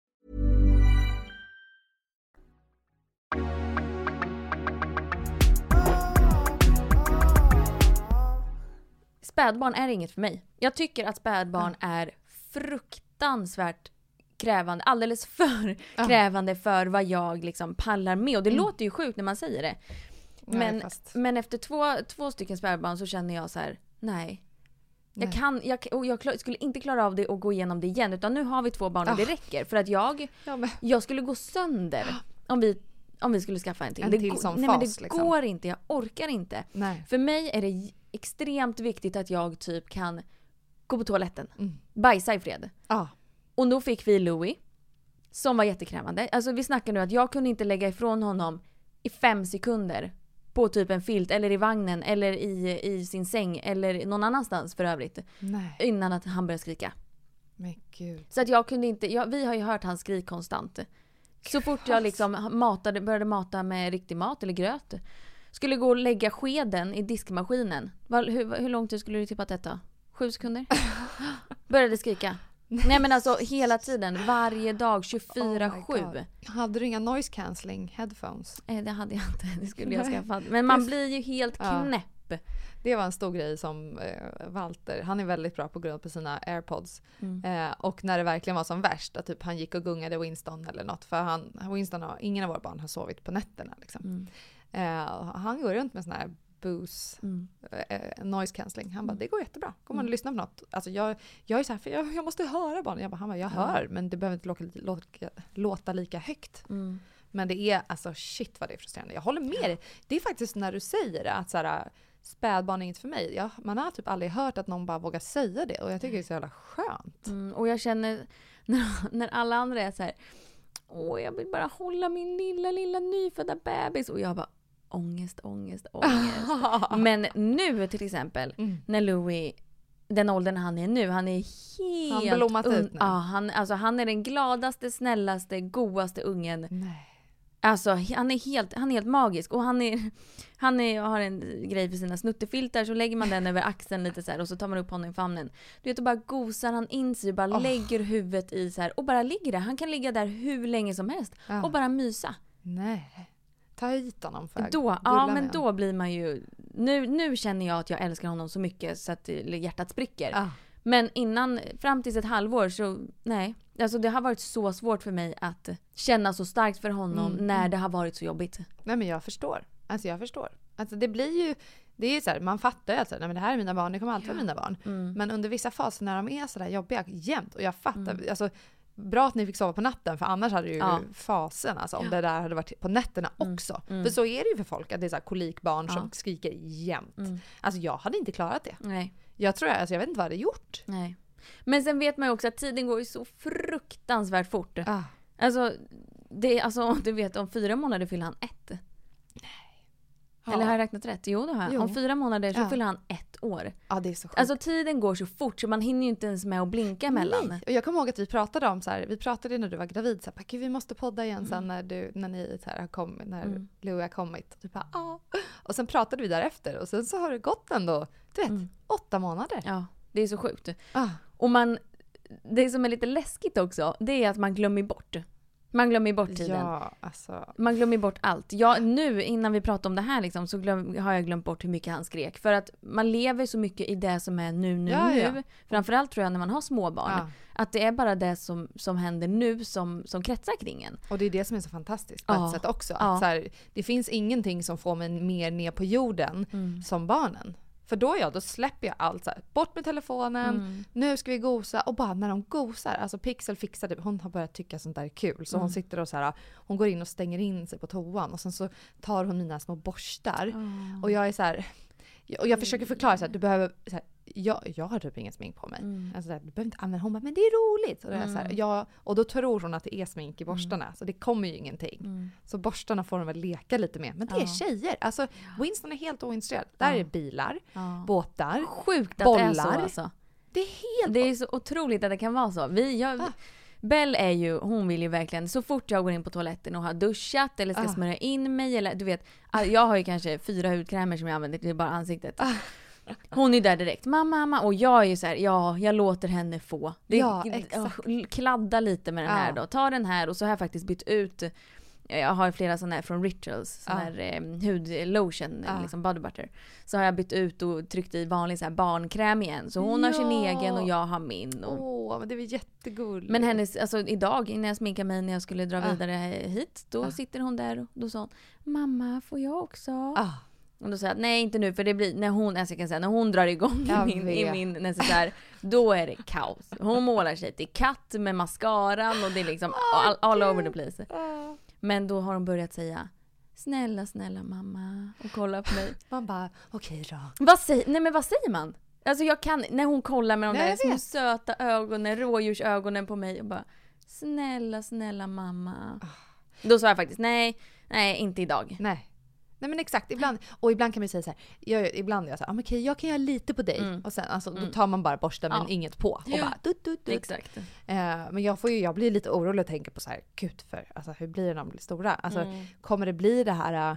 Spädbarn är inget för mig. Jag tycker att spädbarn ja. är fruktansvärt krävande, alldeles för ja. krävande för vad jag liksom pallar med. Och det mm. låter ju sjukt när man säger det. Men, nej, men efter två, två stycken spädbarn så känner jag så här: nej. Jag, nej. Kan, jag, och jag skulle inte klara av det och gå igenom det igen. Utan nu har vi två barn och oh. det räcker. För att jag, ja, men. jag skulle gå sönder om vi, om vi skulle skaffa en till. En det till går, som nej, fas, men det liksom. går inte, jag orkar inte. Nej. För mig är det extremt viktigt att jag typ kan gå på toaletten. Mm. Bajsa i fred. Ah. Och då fick vi Louis, som var jättekrävande. Alltså vi snackar nu att jag kunde inte lägga ifrån honom i fem sekunder på typ en filt eller i vagnen eller i, i sin säng eller någon annanstans för övrigt. Nej. Innan att han började skrika. Men Gud. Så att jag kunde inte, jag, vi har ju hört hans skrik konstant. Så fort jag liksom matade, började mata med riktig mat eller gröt, skulle gå och lägga skeden i diskmaskinen. Hur, hur lång tid skulle du tippa detta? Sju sekunder? Började skrika. Nej men alltså hela tiden, varje dag, tjugofyra sju. Oh hade du inga noise cancelling headphones? Nej, det hade jag inte. Det skulle jag skaffa. Men man blir ju helt knäpp. Ja. Det var en stor grej som eh, Walter, han är väldigt bra på grund på sina AirPods. Mm. Eh, och när det verkligen var som värst, att typ han gick och gungade Winston eller något. För han, Winston har, ingen av våra barn har sovit på nätterna liksom. Mm. Eh, han går runt med sån här Bose mm. eh, noise cancelling. Han bara, det går jättebra. Kommer man mm. lyssna på något? Alltså jag, jag är så här, för jag, jag måste höra barnen. Jag bara, han bara, jag hör, men det behöver inte låta, låta, låta lika högt. Mm. Men det är, alltså shit vad det är frustrerande. Jag håller med dig. Det är faktiskt när du säger det, att så här, spädbarn är inget för mig. Jag, man har typ aldrig hört att någon bara vågar säga det. Och jag tycker det är så jävla skönt. Mm, och jag känner när, när alla andra är så här, åh jag vill bara hålla min lilla, lilla nyfödda bebis. Och jag bara, ångest, ångest, ångest. Men nu till exempel, mm. när Louis, den åldern han är nu, han är helt... Han blommat un- ut nu. Ja, han, alltså, han är den gladaste, snällaste, godaste ungen. Nej. Alltså han är helt, han är helt magisk. Och han, är, han är, har en grej för sina snuttefiltar. Så lägger man den över axeln lite så här. Och så tar man upp honom i famnen. Du vet, och bara gosar han in sig. Och bara oh. lägger huvudet i så här. Och bara ligger där. Han kan ligga där hur länge som helst. Ja. Och bara mysa. Nej. Ta hit honom för då, ja men då blir man ju nu, nu känner jag att jag älskar honom så mycket så att hjärtat spricker. Ah. Men innan, fram till ett halvår så nej, alltså det har varit så svårt för mig att känna så starkt för honom mm. när det har varit så jobbigt. Nej men jag förstår. Alltså jag förstår. Alltså det blir ju, det är ju så här, man fattar ju att nej men det här är mina barn, det kommer alltid vara ja. mina barn. Mm. Men under vissa faser när de är så där jobbiga jämt och jag fattar mm. alltså bra att ni fick sova på natten, för annars hade det ju ja. fasen alltså, om ja. det där hade varit på nätterna mm. också. Mm. För så är det ju för folk, att det är så här kolikbarn ja. som skriker jämt. Mm. Alltså jag hade inte klarat det. Nej. Jag tror alltså jag vet inte vad jag hade gjort. Nej. Men sen vet man ju också att tiden går ju så fruktansvärt fort. Ah. Alltså, det är, alltså du vet, om fyra månader fyller han ett. Nej. Ja. Eller har jag räknat rätt? Jo, det har jag. Jo. Om fyra månader så ja. fyller han ett år. Ja, det är så sjukt. Alltså tiden går så fort så man hinner ju inte ens med att blinka emellan. Nej. Och jag kommer ihåg att vi pratade om så här, vi pratade när du var gravid så här, vi måste podda igen mm. sen när du när ni så här har kommit, när mm. Louis har kommit. Och, typ, ah. och sen pratade vi därefter och sen så har det gått ändå, du vet, mm. åtta månader. Ja, det är så sjukt. Ah. Och man, det som är lite läskigt också, det är att man glömmer bort. Man glömmer bort tiden. Ja, alltså. Man glömmer bort allt. Jag, nu, innan vi pratar om det här liksom, så glöm, har jag glömt bort hur mycket han skrek. För att man lever så mycket i det som är nu, nu, ja, nu. Ja. Framförallt tror jag när man har småbarn. Ja. Att det är bara det som, som händer nu som, som kretsar kring en. Och det är det som är så fantastiskt på ja. ett sätt också. Ja. Att så här, det finns ingenting som får mig mer ner på jorden mm. som barnen. För då, ja, då släpper jag allt så här, bort med telefonen, mm. nu ska vi gosa. Och bara när de gosar, alltså Pixel fixade, hon har börjat tycka sånt där är kul. Så mm. hon sitter och så här, hon går in och stänger in sig på toan. Och sen så tar hon mina små borstar. Mm. Och jag är så här, och jag försöker förklara så här, du behöver, så här, jag, jag har typ ingen smink på mig. Mm. Alltså, så här, du behöver inte använda, hon bara, men det är roligt. Och, det är så här, jag, och då tror hon att det är smink i borstarna. Mm. Så det kommer ju ingenting. Mm. Så borstarna får de väl leka lite med. Men det är ja. tjejer. Alltså, ja. Winston är helt ointresserad. Där ja. är bilar, ja. båtar, sjukt att bollar. Det är så, alltså. Det är helt... Det är så otroligt att det kan vara så. Vi, jag, ah. Belle är ju, hon vill ju verkligen, så fort jag går in på toaletten och har duschat eller ska ah. smörja in mig, eller du vet, jag har ju kanske fyra hudkrämer som jag använder till bara ansiktet. Ah. Hon är där direkt, mamma, mamma, och jag är ju så här, ja, jag låter henne få. Det, ja, exakt. Kladda lite med den här ja. då. Ta den här, och så har jag faktiskt bytt ut, jag har flera sådana här från Rituals, sån ja. här eh, hudlotion, ja. liksom body butter. Så har jag bytt ut och tryckt i vanlig så här barnkräm igen. Så hon ja. har sin egen och jag har min. Åh, oh, men det är jättegulligt. Men hennes, alltså idag innan jag sminkade mig när jag skulle dra ja. vidare hit, då ja. sitter hon där och då sa hon, mamma, får jag också? Ja. Och då sa jag, nej inte nu, för det blir, när hon, alltså jag kan säga, när hon drar igång i min, i min necessär, då är det kaos. Hon målar sig till katt med mascaran och det är liksom oh, all, all over the place. Oh. Men då har hon börjat säga, snälla, snälla mamma, och kolla på mig. Man bara, okej okay, då. Vad säger, nej men vad säger man? Alltså jag kan, när hon kollar med de nej, där små söta ögonen, rådjursögonen på mig och bara, snälla, snälla mamma. Oh. Då sa jag faktiskt, nej, nej, inte idag. Nej. Nej men exakt, ibland, och ibland kan man säga så här, jag, ibland är jag så här, ah, okej, jag kan göra lite på dig. Mm. Och sen alltså, mm. då tar man bara borsten men ja. inget på. Och bara, dut, dut, dut. Exakt. Eh, men jag, får ju, jag blir lite orolig och tänker på så här, gud, för, alltså, hur blir det när de blir stora? Alltså, mm. kommer det bli det här...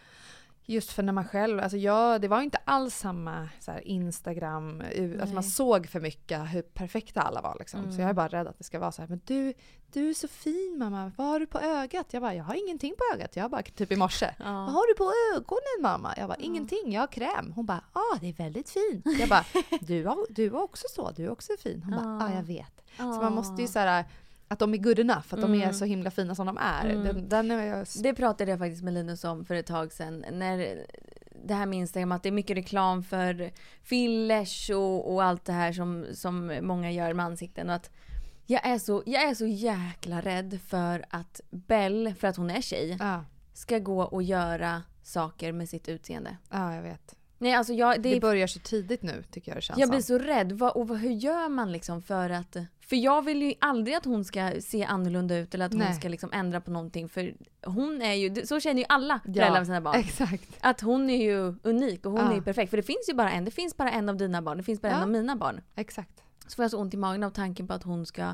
Just för när man själv, alltså jag, det var ju inte alls samma så här Instagram, alltså man såg för mycket hur perfekta alla var liksom. Mm. Så jag är bara rädd att det ska vara så här, men du, du är så fin mamma, vad har du på ögat? Jag bara, jag har ingenting på ögat, jag bara typ i morse. Ja. Vad har du på ögonen mamma? Jag bara, ja. ingenting, jag har kräm. Hon bara, ja ah, det är väldigt fint. Jag bara, du var, du var också så, du är också fin. Hon ja. bara, ja ah, jag vet. Ja. Så man måste ju så här, att de är good enough, att mm. de är så himla fina som de är. Mm. Den, den är jag... Det pratade jag faktiskt med Linus om för ett tag sedan. När det här minns jag om att det är mycket reklam för fillers och, och allt det här som, som många gör med ansikten. Och att jag är, så, jag är så jäkla rädd för att Belle, för att hon är tjej, ja. ska gå och göra saker med sitt utseende. Ja, jag vet. Nej, alltså jag, det, det börjar så tidigt nu tycker jag det känns Jag blir som. så rädd. Vad, och vad, hur gör man liksom för att... För jag vill ju aldrig att hon ska se annorlunda ut eller att Nej. hon ska liksom ändra på någonting. För hon är ju... Så känner ju alla Ja, föräldrar med sina barn. Exakt. Att hon är ju unik och hon Ja. är ju perfekt. För det finns ju bara en. Det finns bara en av dina barn. Det finns bara Ja. en av mina barn. Exakt. Så får jag så ont i magen av tanken på att hon ska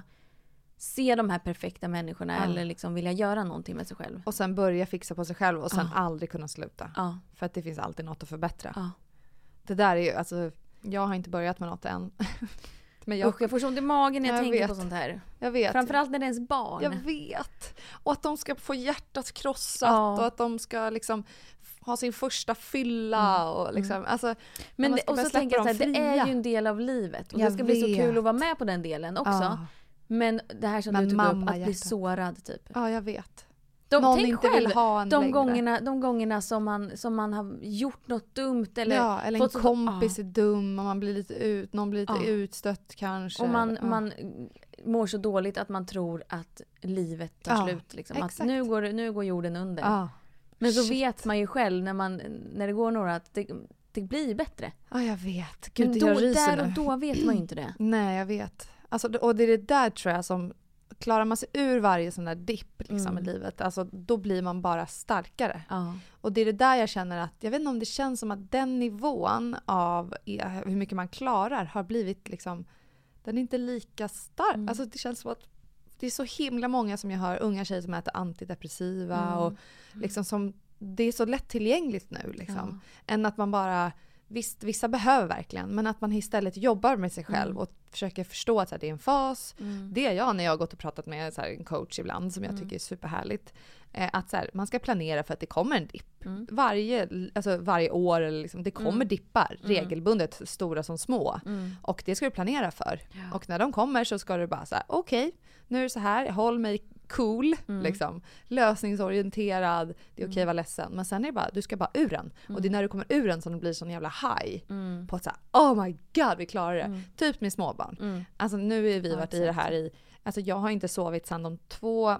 se de här perfekta människorna Ja. eller liksom vilja göra någonting med sig själv. Och sen börja fixa på sig själv och sen Ja. aldrig kunna sluta. Ja. För att det finns alltid något att förbättra. Ja. Det där är ju, alltså, jag har inte börjat med något än. Men jag, Usch, jag får så ont i magen när jag, jag tänker vet. på sånt här. jag vet. Framförallt när det är ens barn. Jag vet. Och att de ska få hjärtat krossat Ja. och att de ska liksom ha sin första fylla Mm. och liksom, Mm. alltså, Men man det, ska och börja så släppa tänker jag så här, dem det är fria. ju en del av livet. Och Jag det ska bli så vet. kul att vara med på den delen också. Ja. Men det här som Men du tog upp, mamma att bli hjärtat. sårad typ. Ja, jag vet. De, Någon tänk inte själv, vill ha en de längre. gångerna, de gångerna som man, som man har gjort något dumt eller, ja, eller en fått så- kompis ja. är dum och man blir lite ut, någon blir lite Ja. utstött kanske. Och man, ja. man mår så dåligt att man tror att livet tar Ja, slut. Liksom. Att exakt. nu går, nu går jorden under. Ja. Men så Shit. vet man ju själv när, man, när det går några att det, det blir bättre. Ja, jag vet. Gud, Men jag då, ryser där och nu. då vet man ju inte det. Nej, jag vet. Alltså, och det är det där tror jag som klarar man sig ur varje sån där dipp liksom, Mm. i livet, alltså, då blir man bara starkare. Ja. Och det är det där jag känner att, jag vet inte om det känns som att den nivån av ja, hur mycket man klarar har blivit liksom, den är inte lika stark. Mm. Alltså det känns som att det är så himla många som jag hör, unga tjejer som äter antidepressiva Mm. och liksom som, det är så lättillgängligt nu liksom. Än att man bara, visst vissa behöver verkligen, men att man istället jobbar med sig själv Mm. och försöker förstå att så här, det är en fas. Mm. Det är jag när jag har gått och pratat med så här, en coach ibland som jag Mm. tycker är superhärligt. Eh, att så här, man ska planera för att det kommer en dipp. Mm. Varje, alltså, varje år, eller liksom, det kommer Mm. dippar Mm. regelbundet, stora som små. Mm. Och det ska du planera för. Ja. Och när de kommer så ska du bara säga okej, okay, nu är det så här, håll mig cool, Mm. liksom. Lösningsorienterad, det är okej okay att vara ledsen. Men sen är det bara, du ska bara ur den. Och det är när du kommer ur den som det blir sån jävla high. Mm. På att säga, oh my god, vi klarar det. Mm. Typ med småbarn. Mm. Alltså nu är vi Ja, varit i det här i, alltså jag har inte sovit sedan de två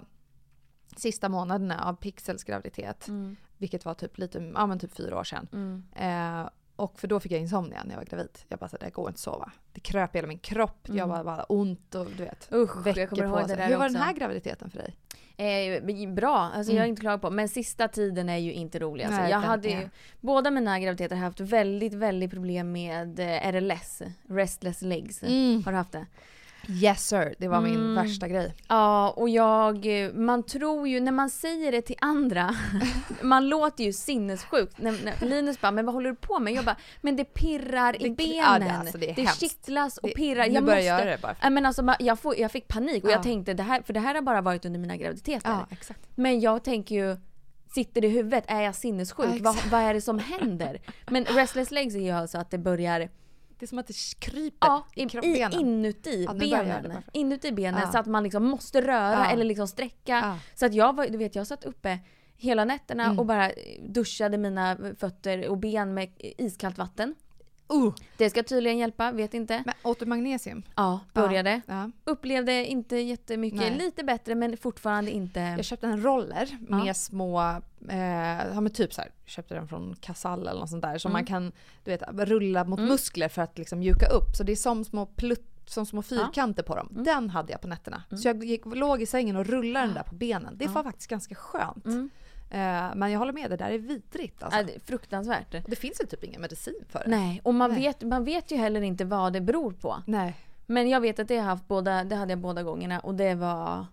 sista månaderna av Pixels graviditet. Mm. Vilket var typ lite, ja men typ fyra år sedan. Mm. Eh, och för då fick jag insomnia när jag var gravid. Jag bara så det går inte att sova. Det kröp i hela min kropp. Mm. Jag bara, bara ont och du vet. Usch, veckor jag kommer på ihåg sig. det där Hur var också. den här graviditeten för dig? Eh, bra, alltså Mm. jag är inte klar på. Men sista tiden är ju inte rolig. Alltså. Nej, jag den hade är- ju, båda mina graviditeter har haft väldigt, väldigt problem med eh, R L S. Restless legs. Mm. Har du haft det? Yes sir, det var min Mm. värsta grej. Ja, och jag, man tror ju, när man säger det till andra, man låter ju sinnessjukt. När, när Linus bara, men vad håller du på med? Jag bara, men det pirrar i Det- benen. ja, det- alltså, det är det hemskt. kittlas och Det- pirrar. nu Jag börjar måste, jag göra det bara för- Ja, men alltså, ma- jag, får, jag fick panik och Ja. jag tänkte, det här, för det här har bara varit under mina graviditeter. Ja, exakt. Men jag tänker ju, sitter det i huvudet? Är jag sinnessjuk? Ja, vad, exakt. vad är det som händer? Men restless legs är ju alltså att det börjar Det är som att det kryper ja, i i, kroppbenen. i, inuti Ja, nu börjar jag göra det benen. bara för- Inuti benen Ja. så att man liksom måste röra Ja. eller liksom sträcka. Ja. Så att jag var, du vet, jag satt uppe hela nätterna Mm. och bara duschade mina fötter och ben med iskallt vatten. Uh. Det ska tydligen hjälpa, vet inte. Men åt du magnesium? Ja, började. Ja. Upplevde inte jättemycket, Nej. lite bättre men fortfarande inte. Jag köpte en roller med Ja. små, eh, ja men typ så här, jag köpte den från Casall eller något sånt där. Som Mm. man kan, du vet, rulla mot Mm. muskler för att liksom mjuka upp. Så det är som små plutt, som små fyrkanter på dem. Mm. Den hade jag på nätterna. Mm. Så jag gick, låg i sängen och rullade den där på benen. Det Ja. var faktiskt ganska skönt. Mm. Eh, men jag håller med, det där är vidrigt alltså. Ja, det är fruktansvärt. Och det finns ju typ ingen medicin för det. Nej, och man Nej. vet, man vet ju heller inte vad det beror på. Nej. Men jag vet att det, har haft båda, det hade jag båda gångerna och det var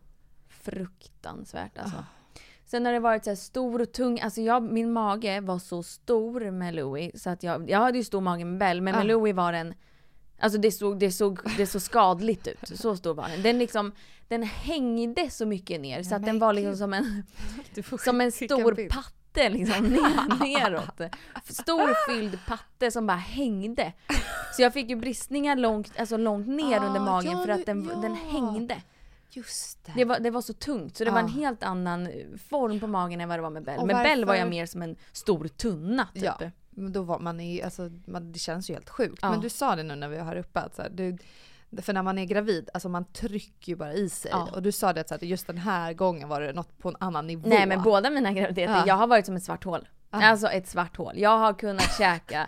fruktansvärt alltså. Ah. Sen har det varit så här stor och tung, alltså jag, min mage var så stor med Louis så att jag, jag hade ju stor mage med Bell men med Ah. Louis var den, alltså det såg, det såg, det såg skadligt ut, så stor var den. Den liksom, den hängde så mycket ner så Ja, att men den var liksom gud. som en, Du får som en skicka stor bild. patte liksom ner, neråt. Stor fylld patte som bara hängde. Så jag fick ju bristningar långt, alltså långt ner Ah, under magen ja, för att den, ja. den hängde. Just det. Det var, det var så tungt så det var en Ah. helt annan form på magen än vad det var med Bell. Och Med Bell var jag varför- mer som en stor tunna typ. Ja, men då var man är, alltså, man, det känns ju helt sjukt. Ja. Men du sa det nu när vi var här uppe att så här, du, för när man är gravid, alltså man trycker ju bara i sig. Ja. Och du sa det att så här, just den här gången var det något på en annan nivå. Nej men båda mina graviditeter, Ja. jag har varit som ett svart hål. Ah. Alltså ett svart hål. Jag har kunnat käka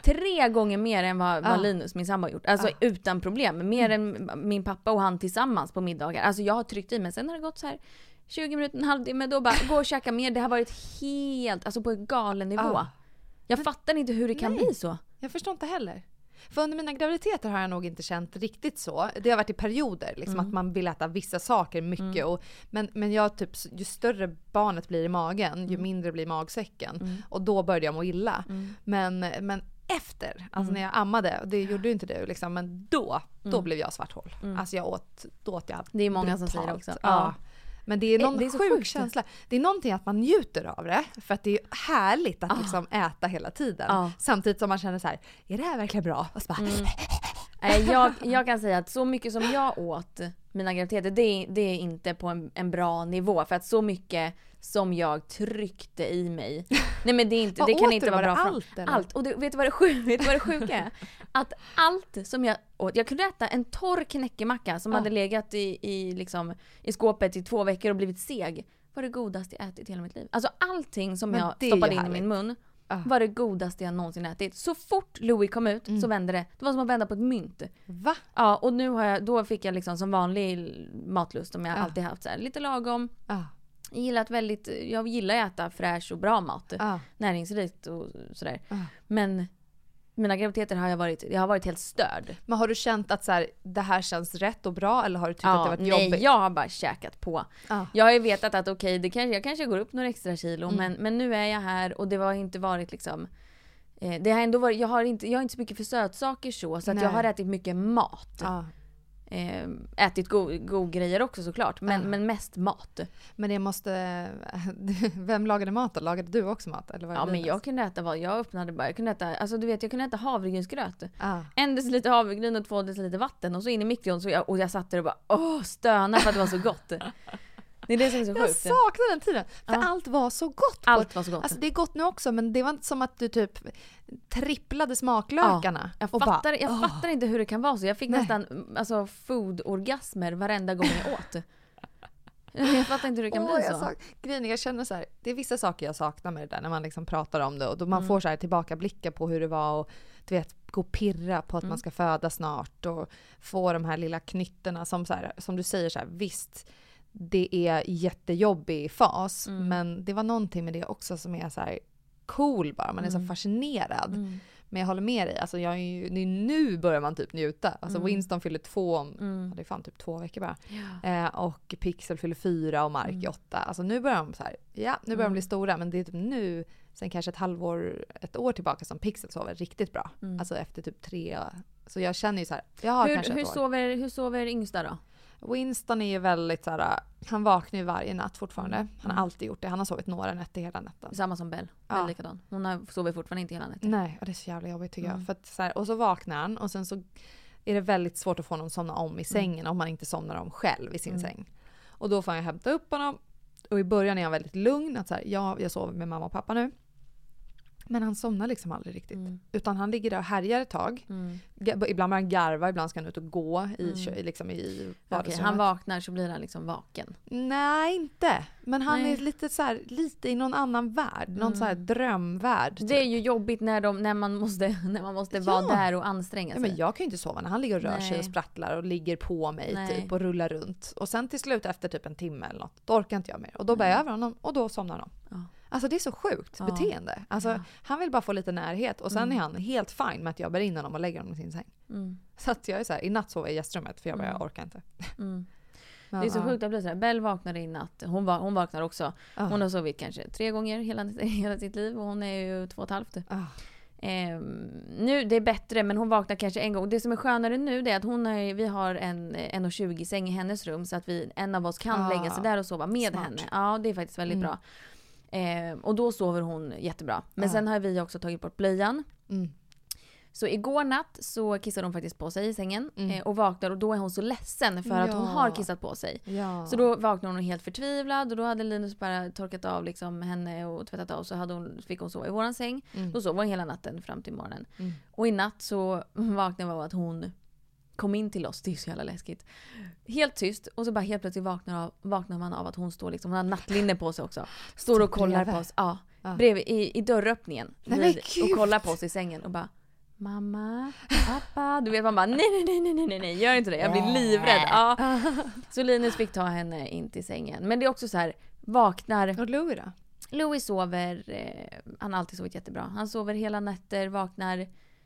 Tre gånger mer än vad, vad Ah. Linus, min sambo, har gjort. Alltså Ah. utan problem. Mer än min pappa och han tillsammans på middagar. Alltså jag har tryckt i, men sen har det gått så här tjugo minuter, en halvtimme, då bara gå och käka mer. Det har varit helt, alltså på en galen nivå. Ah. Jag men, fattar inte hur det kan nej, bli så. Jag förstår inte heller. För under mina graviditeter har jag nog inte känt riktigt så. Det har varit i perioder, liksom, Mm. att man vill äta vissa saker mycket. Mm. Och, men men jag, typ, ju större barnet blir i magen, ju Mm. mindre blir magsäcken. Mm. Och då började jag må illa. Mm. Men, men efter, alltså Mm. när jag ammade, och det gjorde ju inte du, liksom, men då, då Mm. blev jag svart hål. Mm. Alltså jag åt, då åt jag Det är många som brutalt. säger det också. Ja. Ja. Men det är någon Det är så sjuk sjukt. känsla. Det är någonting att man njuter av det. För att det är härligt att Ah. liksom äta hela tiden. Ah. Samtidigt som man känner så här: är det här verkligen bra? Och så bara, Mm. Nej, jag, jag kan säga att så mycket som jag åt mina graviditeter, det, är- det är inte på en, en bra nivå. För att så mycket som jag tryckte i mig. Nej men det är inte, Vad det kan åt inte du? vara Var bra. det för- allt, eller? Allt. Och det, vet du vad det sjuka, vet du vad det sjuka är? Att allt som jag åt, jag kunde äta en torr knäckemacka som Ja. hade legat i, i, liksom, i skåpet i två veckor och blivit seg. Var det godaste jag ätit i hela mitt liv. Alltså allting som Men jag det är ju stoppade in i härligt. min mun Ah. var det godaste jag någonsin ätit. Så fort Louis kom ut Mm. så vände det. Det var som att vända på ett mynt. va? Ja, och nu har jag, då fick jag liksom som vanlig matlust som jag Ja. alltid haft så här, lite lagom. Ah. Jag gillar att väldigt, jag gillar att äta fräsch och bra mat. Ah. Näringsrikt och sådär. Ah. Men mina graviditeter har jag varit, jag har varit helt störd. Men har du känt att så här, det här känns rätt och bra, eller har du tyckt att det Ja, varit nej, jobbigt? jag har bara käkat på. Ah. Jag har ju vetat att okej, det kanske, jag kanske går upp några extra kilo, Mm. men, men nu är jag här och det har inte varit liksom eh, det har ändå varit, jag har inte, jag har inte så mycket för sötsaker så, så att Nej. jag har ätit mycket mat. Ah. Eh, ätit god, god grejer också såklart, men, Ah. men mest mat. Men det måste... Vem lagade mat då? Lagade du också mat? Eller var det Ja, men Linus? jag kunde äta vad jag öppnade bara. Jag kunde äta, alltså du vet, jag kunde äta havregrynsgröt. Ah. En deciliter havregryn och två deciliter vatten och så in i mikron, så jag, och jag satt där och bara åh, stöna för att det var så gott. Det är det som är så Jag sjukt. saknar den tiden. För Ja. allt var så gott. på- Allt var så gott. Alltså det är gott nu också, men det var inte som att du typ tripplade smaklökarna. Jag, och fattar, bara, jag åh. fattar inte hur det kan vara så. Jag fick Nej. nästan alltså, food-orgasmer varenda gång jag åt. Jag fattar inte hur det kan Åh, bli jag så. sak- Grejen är, jag känner så här, det är vissa saker jag saknar med det där när man liksom pratar om det och då man Mm. får så här tillbakablickar på hur det var och du vet, gå och pirra på att Mm. man ska föda snart och få de här lilla knytterna som så här, som du säger så här, visst det är jättejobbig fas, Mm. men det var någonting med det också som är så här cool bara, man är så Mm. fascinerad. Mm. Men jag håller med dig, alltså jag är ju, det är nu börjar man typ njuta. Alltså Mm. Winston fyller två om, Mm. ja, det är fan typ två veckor bara. Ja. Eh, och Pixel fyller fyra och Mark Mm. åtta. Alltså nu börjar de så här, ja nu börjar Mm. de bli stora, men det är typ nu, sen kanske ett halvår, ett år tillbaka som Pixel sover riktigt bra. Mm. Alltså efter typ tre, så jag känner ju så här, jag har kanske Hur, hur, ett år. sover, hur sover yngsta då? Winston är ju väldigt så här, han vaknar ju varje natt fortfarande. Mm. Han har Mm. alltid gjort det, han har sovit några nätter hela natten. Samma som Bell. Ja. Bell likadan. Hon har, sover fortfarande inte hela natten. Nej, och det är så jävla jobbigt tycker Mm. jag. För att, så här, och så vaknar han och sen så är det väldigt svårt att få honom att somna om i sängen om man inte somnar om själv i sin Mm. säng. Och då får jag hämta upp honom. Och i början är han väldigt lugn. Att så här, ja, jag sover med mamma och pappa nu. Men han somnar liksom aldrig riktigt. Mm. Utan han ligger där och härjar ett tag. Mm. Ga- Ibland börjar han garva, ibland ska han ut och gå i, Mm. kö- liksom i Okej, vardagsrummet. han vaknar så blir han liksom vaken. Nej, inte. Men han Nej. är lite så här, lite i någon annan värld. Någon Mm. så här drömvärld. Det är ju jobbigt när, de, när man måste, när man måste vara Ja. där och anstränga Ja, sig. men jag kan ju inte sova när han ligger och rör sig Nej. och sprattlar och ligger på mig Nej. typ och rullar runt. Och sen till slut efter typ en timme eller något, då orkar inte jag mer. Och då bär jag över honom och då somnar han. Ja. Alltså det är så sjukt Ja. beteende. Alltså Ja. han vill bara få lite närhet och sen Mm. är han helt fine med att jag bär in honom och lägger honom i sin säng. Mm. Så att jag är så här, i natt sover jag i gästrummet för jag bara, Mm. jag orkar inte. Mm. Men, Det är så ja. sjukt att bli så här. Bell vaknade i natt. Hon, var, hon vaknar också. Ja. Hon har sovit kanske tre gånger hela, hela sitt liv och hon är ju två och ett halvt. Ja. Ehm, nu det är bättre, men hon vaknar kanske en gång. Det som är skönare nu det är att hon är, vi har en en tjugo säng i hennes rum så att vi, en av oss kan Ah, lägga sig där och sova med smart. henne. Ja, det är faktiskt väldigt Mm. bra. Ehm, och då sover hon jättebra. Men Ah. sen har vi också tagit bort blöjan. Mm. Så igår natt så kissade hon faktiskt på sig i sängen Mm. eh, och vaknar och då är hon så ledsen för att hon Ja. har kissat på sig. Ja. Så då vaknade hon helt förtvivlad och då hade Linus bara torkat av liksom henne och tvättat av, så hade hon, fick hon sova i våran säng. Mm. Då sov hon hela natten fram till morgonen. Mm. Och i natt så vaknade jag av att hon kom in till oss. Det är så jävla läskigt. Helt tyst och så bara helt plötsligt vaknar, av, vaknar man av att hon står liksom, hon har nattlinne på sig också. Står och kollar bredvid. på oss. Ja, Ja. bredvid, i, i dörröppningen. Nej, men Vid- och gud. kollar på oss i sängen och bara mamma, pappa. Du vet, man bara, nej, nej, nej, nej, nej, nej, gör inte det. Jag blir livrädd. Ja. Så Linus fick ta henne in till sängen. Men det är också så här, vaknar. Och Louis då? Louis sover, eh, han har alltid sovit jättebra. Han sover hela nätter, vaknar.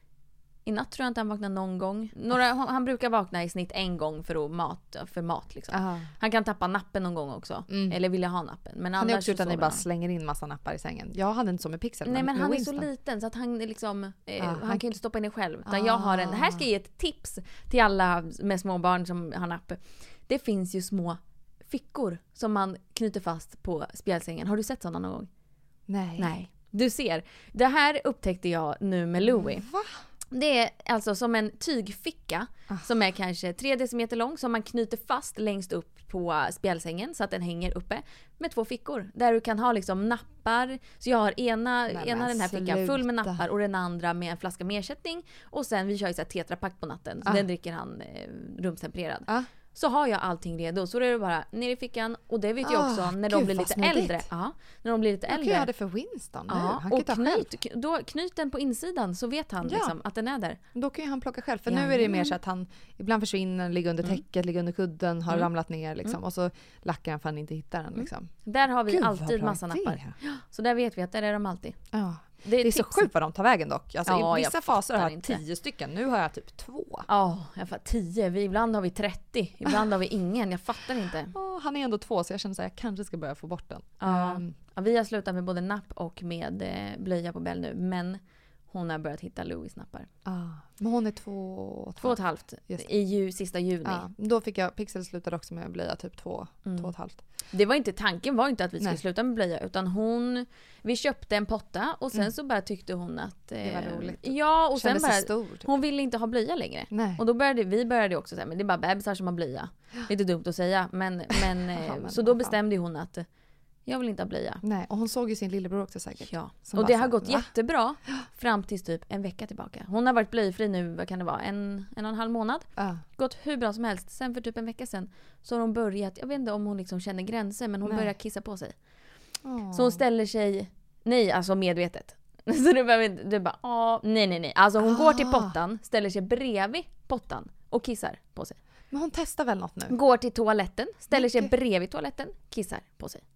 I natt tror jag inte han vaknar någon gång. Några, han brukar vakna i snitt en gång för, att mat, för mat. Liksom. Han kan tappa nappen någon gång också. Mm. Eller vilja ha nappen. Men han är också utan att ni bara slänger in massa nappar i sängen. Jag hade inte så med Pixel. Nej, men han Winston. är så liten så att han är liksom, eh, ah, han, han kan ju inte stoppa in det själv. Utan ah. jag har en, här ska jag ge ett tips till alla med små barn som har napp. Det finns ju små fickor som man knyter fast på spjälsängen. Har du sett sådana någon gång? Nej. Nej. Du ser, det här upptäckte jag nu med Louis. Va? Det är alltså som en tygficka ah. som är kanske tre decimeter lång som man knyter fast längst upp på spjälsängen så att den hänger uppe med två fickor där du kan ha liksom nappar. Så jag har ena, Nej, ena den här sluta. fickan full med nappar och den andra med en flaska med ersättning och sen vi kör ju så här tetrapack på natten så ah. den dricker han eh, rumstempererad. Ah. Så har jag allting redo. Så är det bara ner i fickan. Och det vet jag också oh, när Gud, de blir lite äldre. Ja, när de blir lite äldre. Jag kan göra det för Winston nu. Ja, han kan och ta knyt, själv. då, knyt den på insidan så vet han ja. liksom, att den är där. Då kan ju han plocka själv. För ja, nu är det ja. mer så att han ibland försvinner, ligger under täcket, mm. ligger under kudden, har mm. ramlat ner liksom. Mm. Och så lackar han för att han inte hittar den liksom. Mm. Där har vi Gud, alltid massa nappar. Så där vet vi att där är de alltid. Ja. Det är, det är så sjukt vad de tar vägen dock. Alltså, ja, i vissa faser har jag inte. tio stycken. Nu har jag typ två. Ja, jag fattar tio. Vi, ibland har vi trettio. Ibland har vi ingen. Jag fattar inte. Oh, han är ändå två så jag känner att jag kanske ska börja få bort den. Ja. Um. Ja, vi har slutat med både napp och med eh, blöja på Bell nu. Men hon har börjat hitta Louis nappar. Ah, men hon är två... Två och ett halvt. I ju, sista juni. Ah, då fick jag... Pixel slutade också med blöja typ två, mm. två och ett halvt. Det var inte, tanken var inte att vi skulle Nej. sluta med blöja. Utan hon... Vi köpte en potta och sen mm. så bara tyckte hon att... Eh, det var roligt. Ja, och Kände sen bara... Stor, typ. Hon ville inte ha blöja längre. Nej. Och då började vi började också säga, men det är bara bebisar som har blöja. Lite dumt att säga. Men, men, Aha, men så då bestämde hon att... Jag vill inte ha blöja. Nej, och hon såg ju sin lillebror också säkert. Ja, och det har gått va? jättebra fram till typ en vecka tillbaka. Hon har varit blöjfri nu, vad kan det vara, en, en och en halv månad. Uh. Gått hur bra som helst. Sen för typ en vecka sen så har hon börjat, jag vet inte om hon liksom känner gränser, men hon nej. börjar kissa på sig. Oh. Så hon ställer sig, nej alltså medvetet. Så du behöver du bara, åh, nej nej nej. Alltså hon ah. går till pottan, ställer sig bredvid pottan och kissar på sig. Men hon testar väl något nu? Går till toaletten, ställer sig bredvid toaletten, kissar på sig.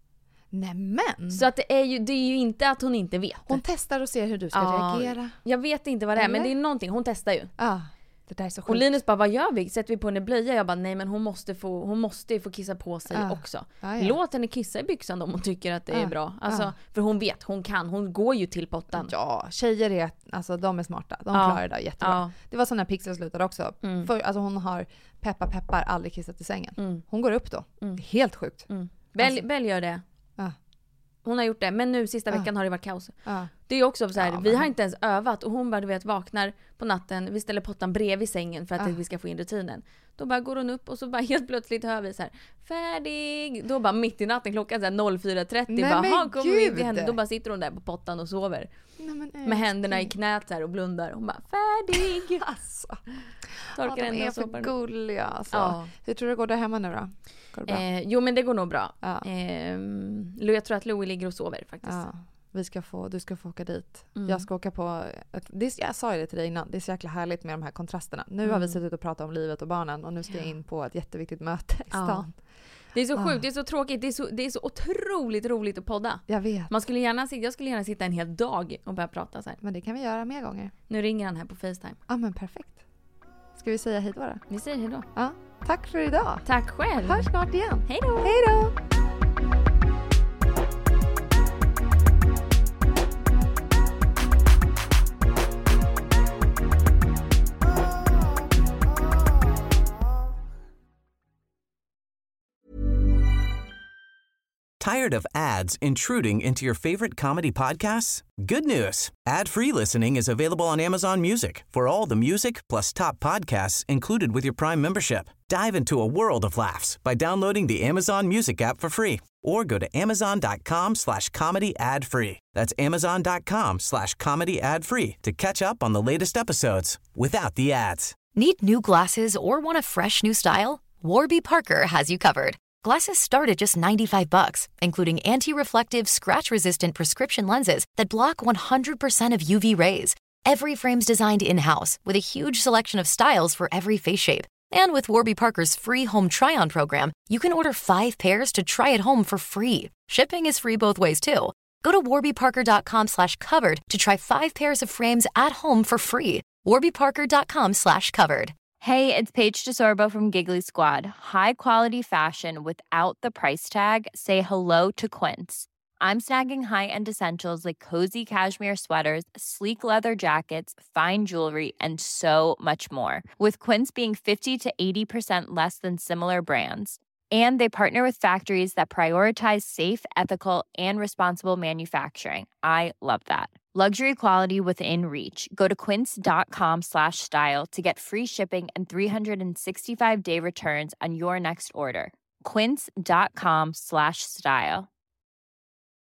Nämen. Så att det är ju det är ju inte att hon inte vet. Hon testar och ser hur du ska ja, reagera. Jag vet inte vad det är, eller? Men det är någonting hon testar ju. Ja. Det där är så sjukt. Och Linus bara, vad gör vi? Sätter vi på henne blöja? Jag bara, nej men hon måste få hon måste få kissa på sig ja. också. Ja, ja. Låt henne kissa i byxan om hon tycker att det ja. är bra. Alltså, ja. för hon vet, hon kan, hon går ju till pottan. Ja, tjejer är alltså de är smarta. De ja. klarar det där jättebra. Ja. Det var så när Pixel slutade också. Mm. För alltså hon har peppar peppar aldrig kissat i sängen. Mm. Hon går upp då. Mm. Helt sjukt. Mm. Bell, alltså. Bell gör det. Ja. Hon har gjort det, men nu sista veckan uh. har det varit kaos. Uh. Det är också så här, ja, vi har inte ens övat och hon bara du vet vaknar på natten, vi ställer pottan bredvid sängen för att uh. vi ska få in rutinen. Då bara går hon upp och så bara helt plötsligt hör vi så här, färdig. Då bara mitt i natten klockan så här fyra trettio bara, ha kommer vi henne. Då bara sitter hon där på pottan och sover. Nej, men, med händerna i knät så här och blundar. Hon bara, färdig. Alltså. Torkar ja, de är för gulliga alltså. Ja. Hur tror du det går där hemma nu då? Går det bra? Eh, jo men det går nog bra. Ja. Eh, jag tror att Louis ligger och sover faktiskt. Ja. Vi ska få, du ska få åka dit. Mm. Jag ska åka på... Ett, det, jag sa ju det till dig innan. Det är så jäkla härligt med de här kontrasterna. Nu mm. har vi suttit och pratat om livet och barnen. Och nu ska jag in på ett jätteviktigt möte i stan. Ja. Det är så sjukt, det är så tråkigt. Det är så, det är så otroligt roligt att podda. Jag vet. Man skulle gärna, jag skulle gärna sitta en hel dag och börja prata så här. Men det kan vi göra mer gånger. Nu ringer han här på FaceTime. Ja men perfekt. Ska vi säga hej då då? Vi säger hej då. Ja, tack för idag. Tack själv. Hörs snart igen. Hej då. Hej då. Tired of ads intruding into your favorite comedy podcasts? Good news. Ad-free listening is available on Amazon Music for all the music plus top podcasts included with your Prime membership. Dive into a world of laughs by downloading the Amazon Music app for free or go to amazon.com slash comedy ad free. That's amazon.com slash comedy ad free to catch up on the latest episodes without the ads. Need new glasses or want a fresh new style? Warby Parker has you covered. Glasses start at just ninety-five bucks, including anti-reflective, scratch-resistant prescription lenses that block one hundred percent of U V rays. Every frame's designed in-house with a huge selection of styles for every face shape. And with Warby Parker's free home try-on program, you can order five pairs to try at home for free. Shipping is free both ways, too. Go to warbyparker.com slash covered to try five pairs of frames at home for free. warbyparker.com slash covered. Hey, it's Paige DeSorbo from Giggly Squad. High quality fashion without the price tag. Say hello to Quince. I'm snagging high-end essentials like cozy cashmere sweaters, sleek leather jackets, fine jewelry, and so much more. With Quince being fifty to eighty percent less than similar brands. And they partner with factories that prioritize safe, ethical, and responsible manufacturing. I love that. Luxury quality within reach. Go to quince.com slash style to get free shipping and three sixty-five day returns on your next order. Quince.com slash style.